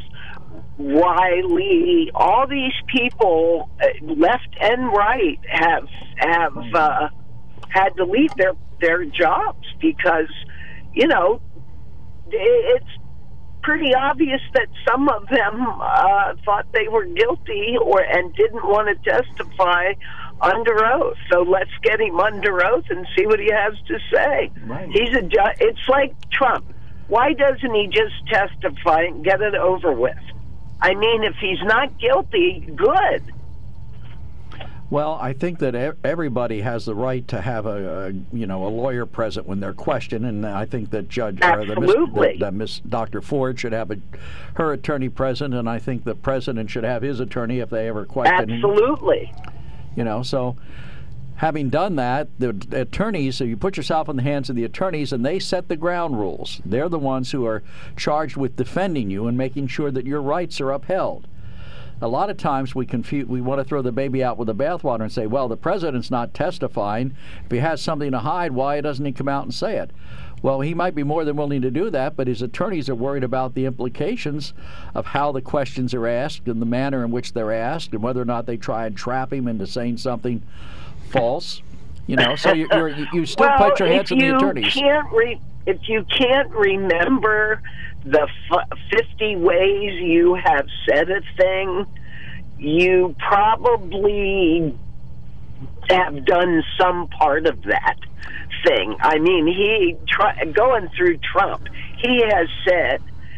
Wiley, all these people, uh, left and right, have have uh, had to leave their their jobs because, you know, it's pretty obvious that some of them uh, thought they were guilty or and didn't want to testify under oath. So let's get him under oath and see what he has to say. Right. He's a ju- it's like Trump. Why doesn't he just testify and get it over with? I mean, if he's not guilty, good. Well, I think that e- everybody has the right to have a, a you know a lawyer present when they're questioned, and I think that Judge or the Miss, that, that Miss Doctor Ford should have a, her attorney present, and I think the president should have his attorney if they ever question him. Absolutely. You know, so having done that, the attorneys, so you put yourself in the hands of the attorneys, and they set the ground rules. They're the ones who are charged with defending you and making sure that your rights are upheld. A lot of times we confuse, we want to throw the baby out with the bathwater and say, well, the president's not testifying. If he has something to hide, why doesn't he come out and say it? Well, he might be more than willing to do that, but his attorneys are worried about the implications of how the questions are asked and the manner in which they're asked and whether or not they try and trap him into saying something false. You know, so you're, you're, you still well, put your hands on the attorneys. If you can't re- if you can't remember the f- fifty ways you have said a thing, you probably have done some part of that thing. I mean, he try, going through Trump, he has said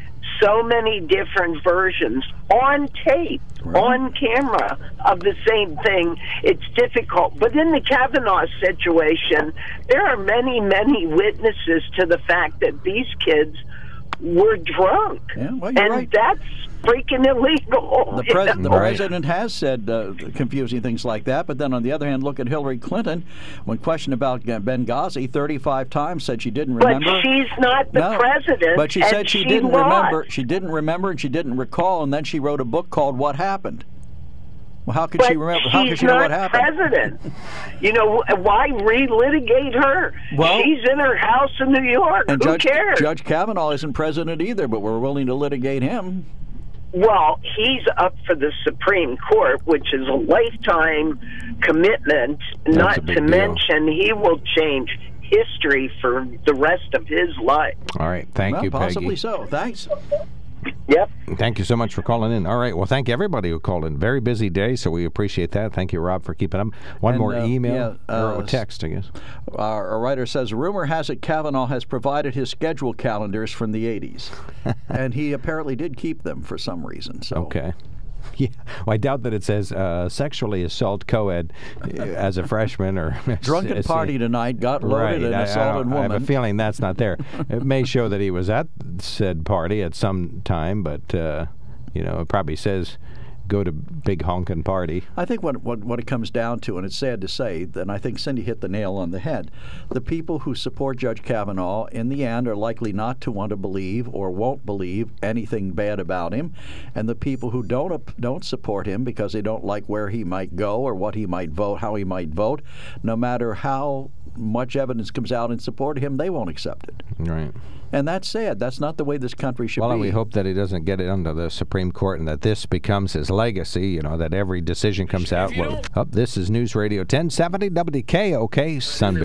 so many different versions on tape, right, on camera of the same thing. It's difficult. But in the Kavanaugh situation, there are many, many witnesses to the fact that these kids were drunk. Yeah, well, you're and right. that's freaking illegal. The, pres- you know? the president has said uh, confusing things like that, but then on the other hand, look at Hillary Clinton. When questioned about Benghazi, thirty-five times said she didn't remember. But she's not the no, president. But she and said she, she didn't lost. remember. She didn't remember, and she didn't recall, and then she wrote a book called "What Happened." Well, how could but she remember? How could she know what happened? She's not president. You know, why relitigate her? Well, she's in her house in New York. And Who Judge, cares? Judge Kavanaugh isn't president either, but we're willing to litigate him. Well, he's up for the Supreme Court, which is a lifetime commitment, That's not a big to deal. mention he will change history for the rest of his life. All right. Thank well, you, Peggy. possibly so. Thanks. Yep. Thank you so much for calling in. All right. Well, thank everybody who called in. Very busy day, so we appreciate that. Thank you, Rob, for keeping up. One And, more uh, email yeah, uh, or text, I guess. Our, our writer says, rumor has it Kavanaugh has provided his schedule calendars from the eighties. And he apparently did keep them for some reason. So. Okay. Yeah, well, I doubt that it says uh, sexually assault co-ed uh, as a freshman or drunken party tonight, got loaded right. and I, assaulted I, woman. I have a feeling that's not there. It may show that he was at said party at some time, but uh, you know, it probably says go to big honkin' party. I think what, what what it comes down to, and it's sad to say, and I think Cindy hit the nail on the head, the people who support Judge Kavanaugh in the end are likely not to want to believe or won't believe anything bad about him, and the people who don't don't support him because they don't like where he might go or what he might vote, how he might vote, no matter how much evidence comes out in support of him, they won't accept it. Right. And that's sad. That's not the way this country should well, be. Well, and we hope that he doesn't get it under the Supreme Court and that this becomes his legacy, you know, that every decision comes out. Well, oh, this is News Radio ten seventy W K O K, Sunday.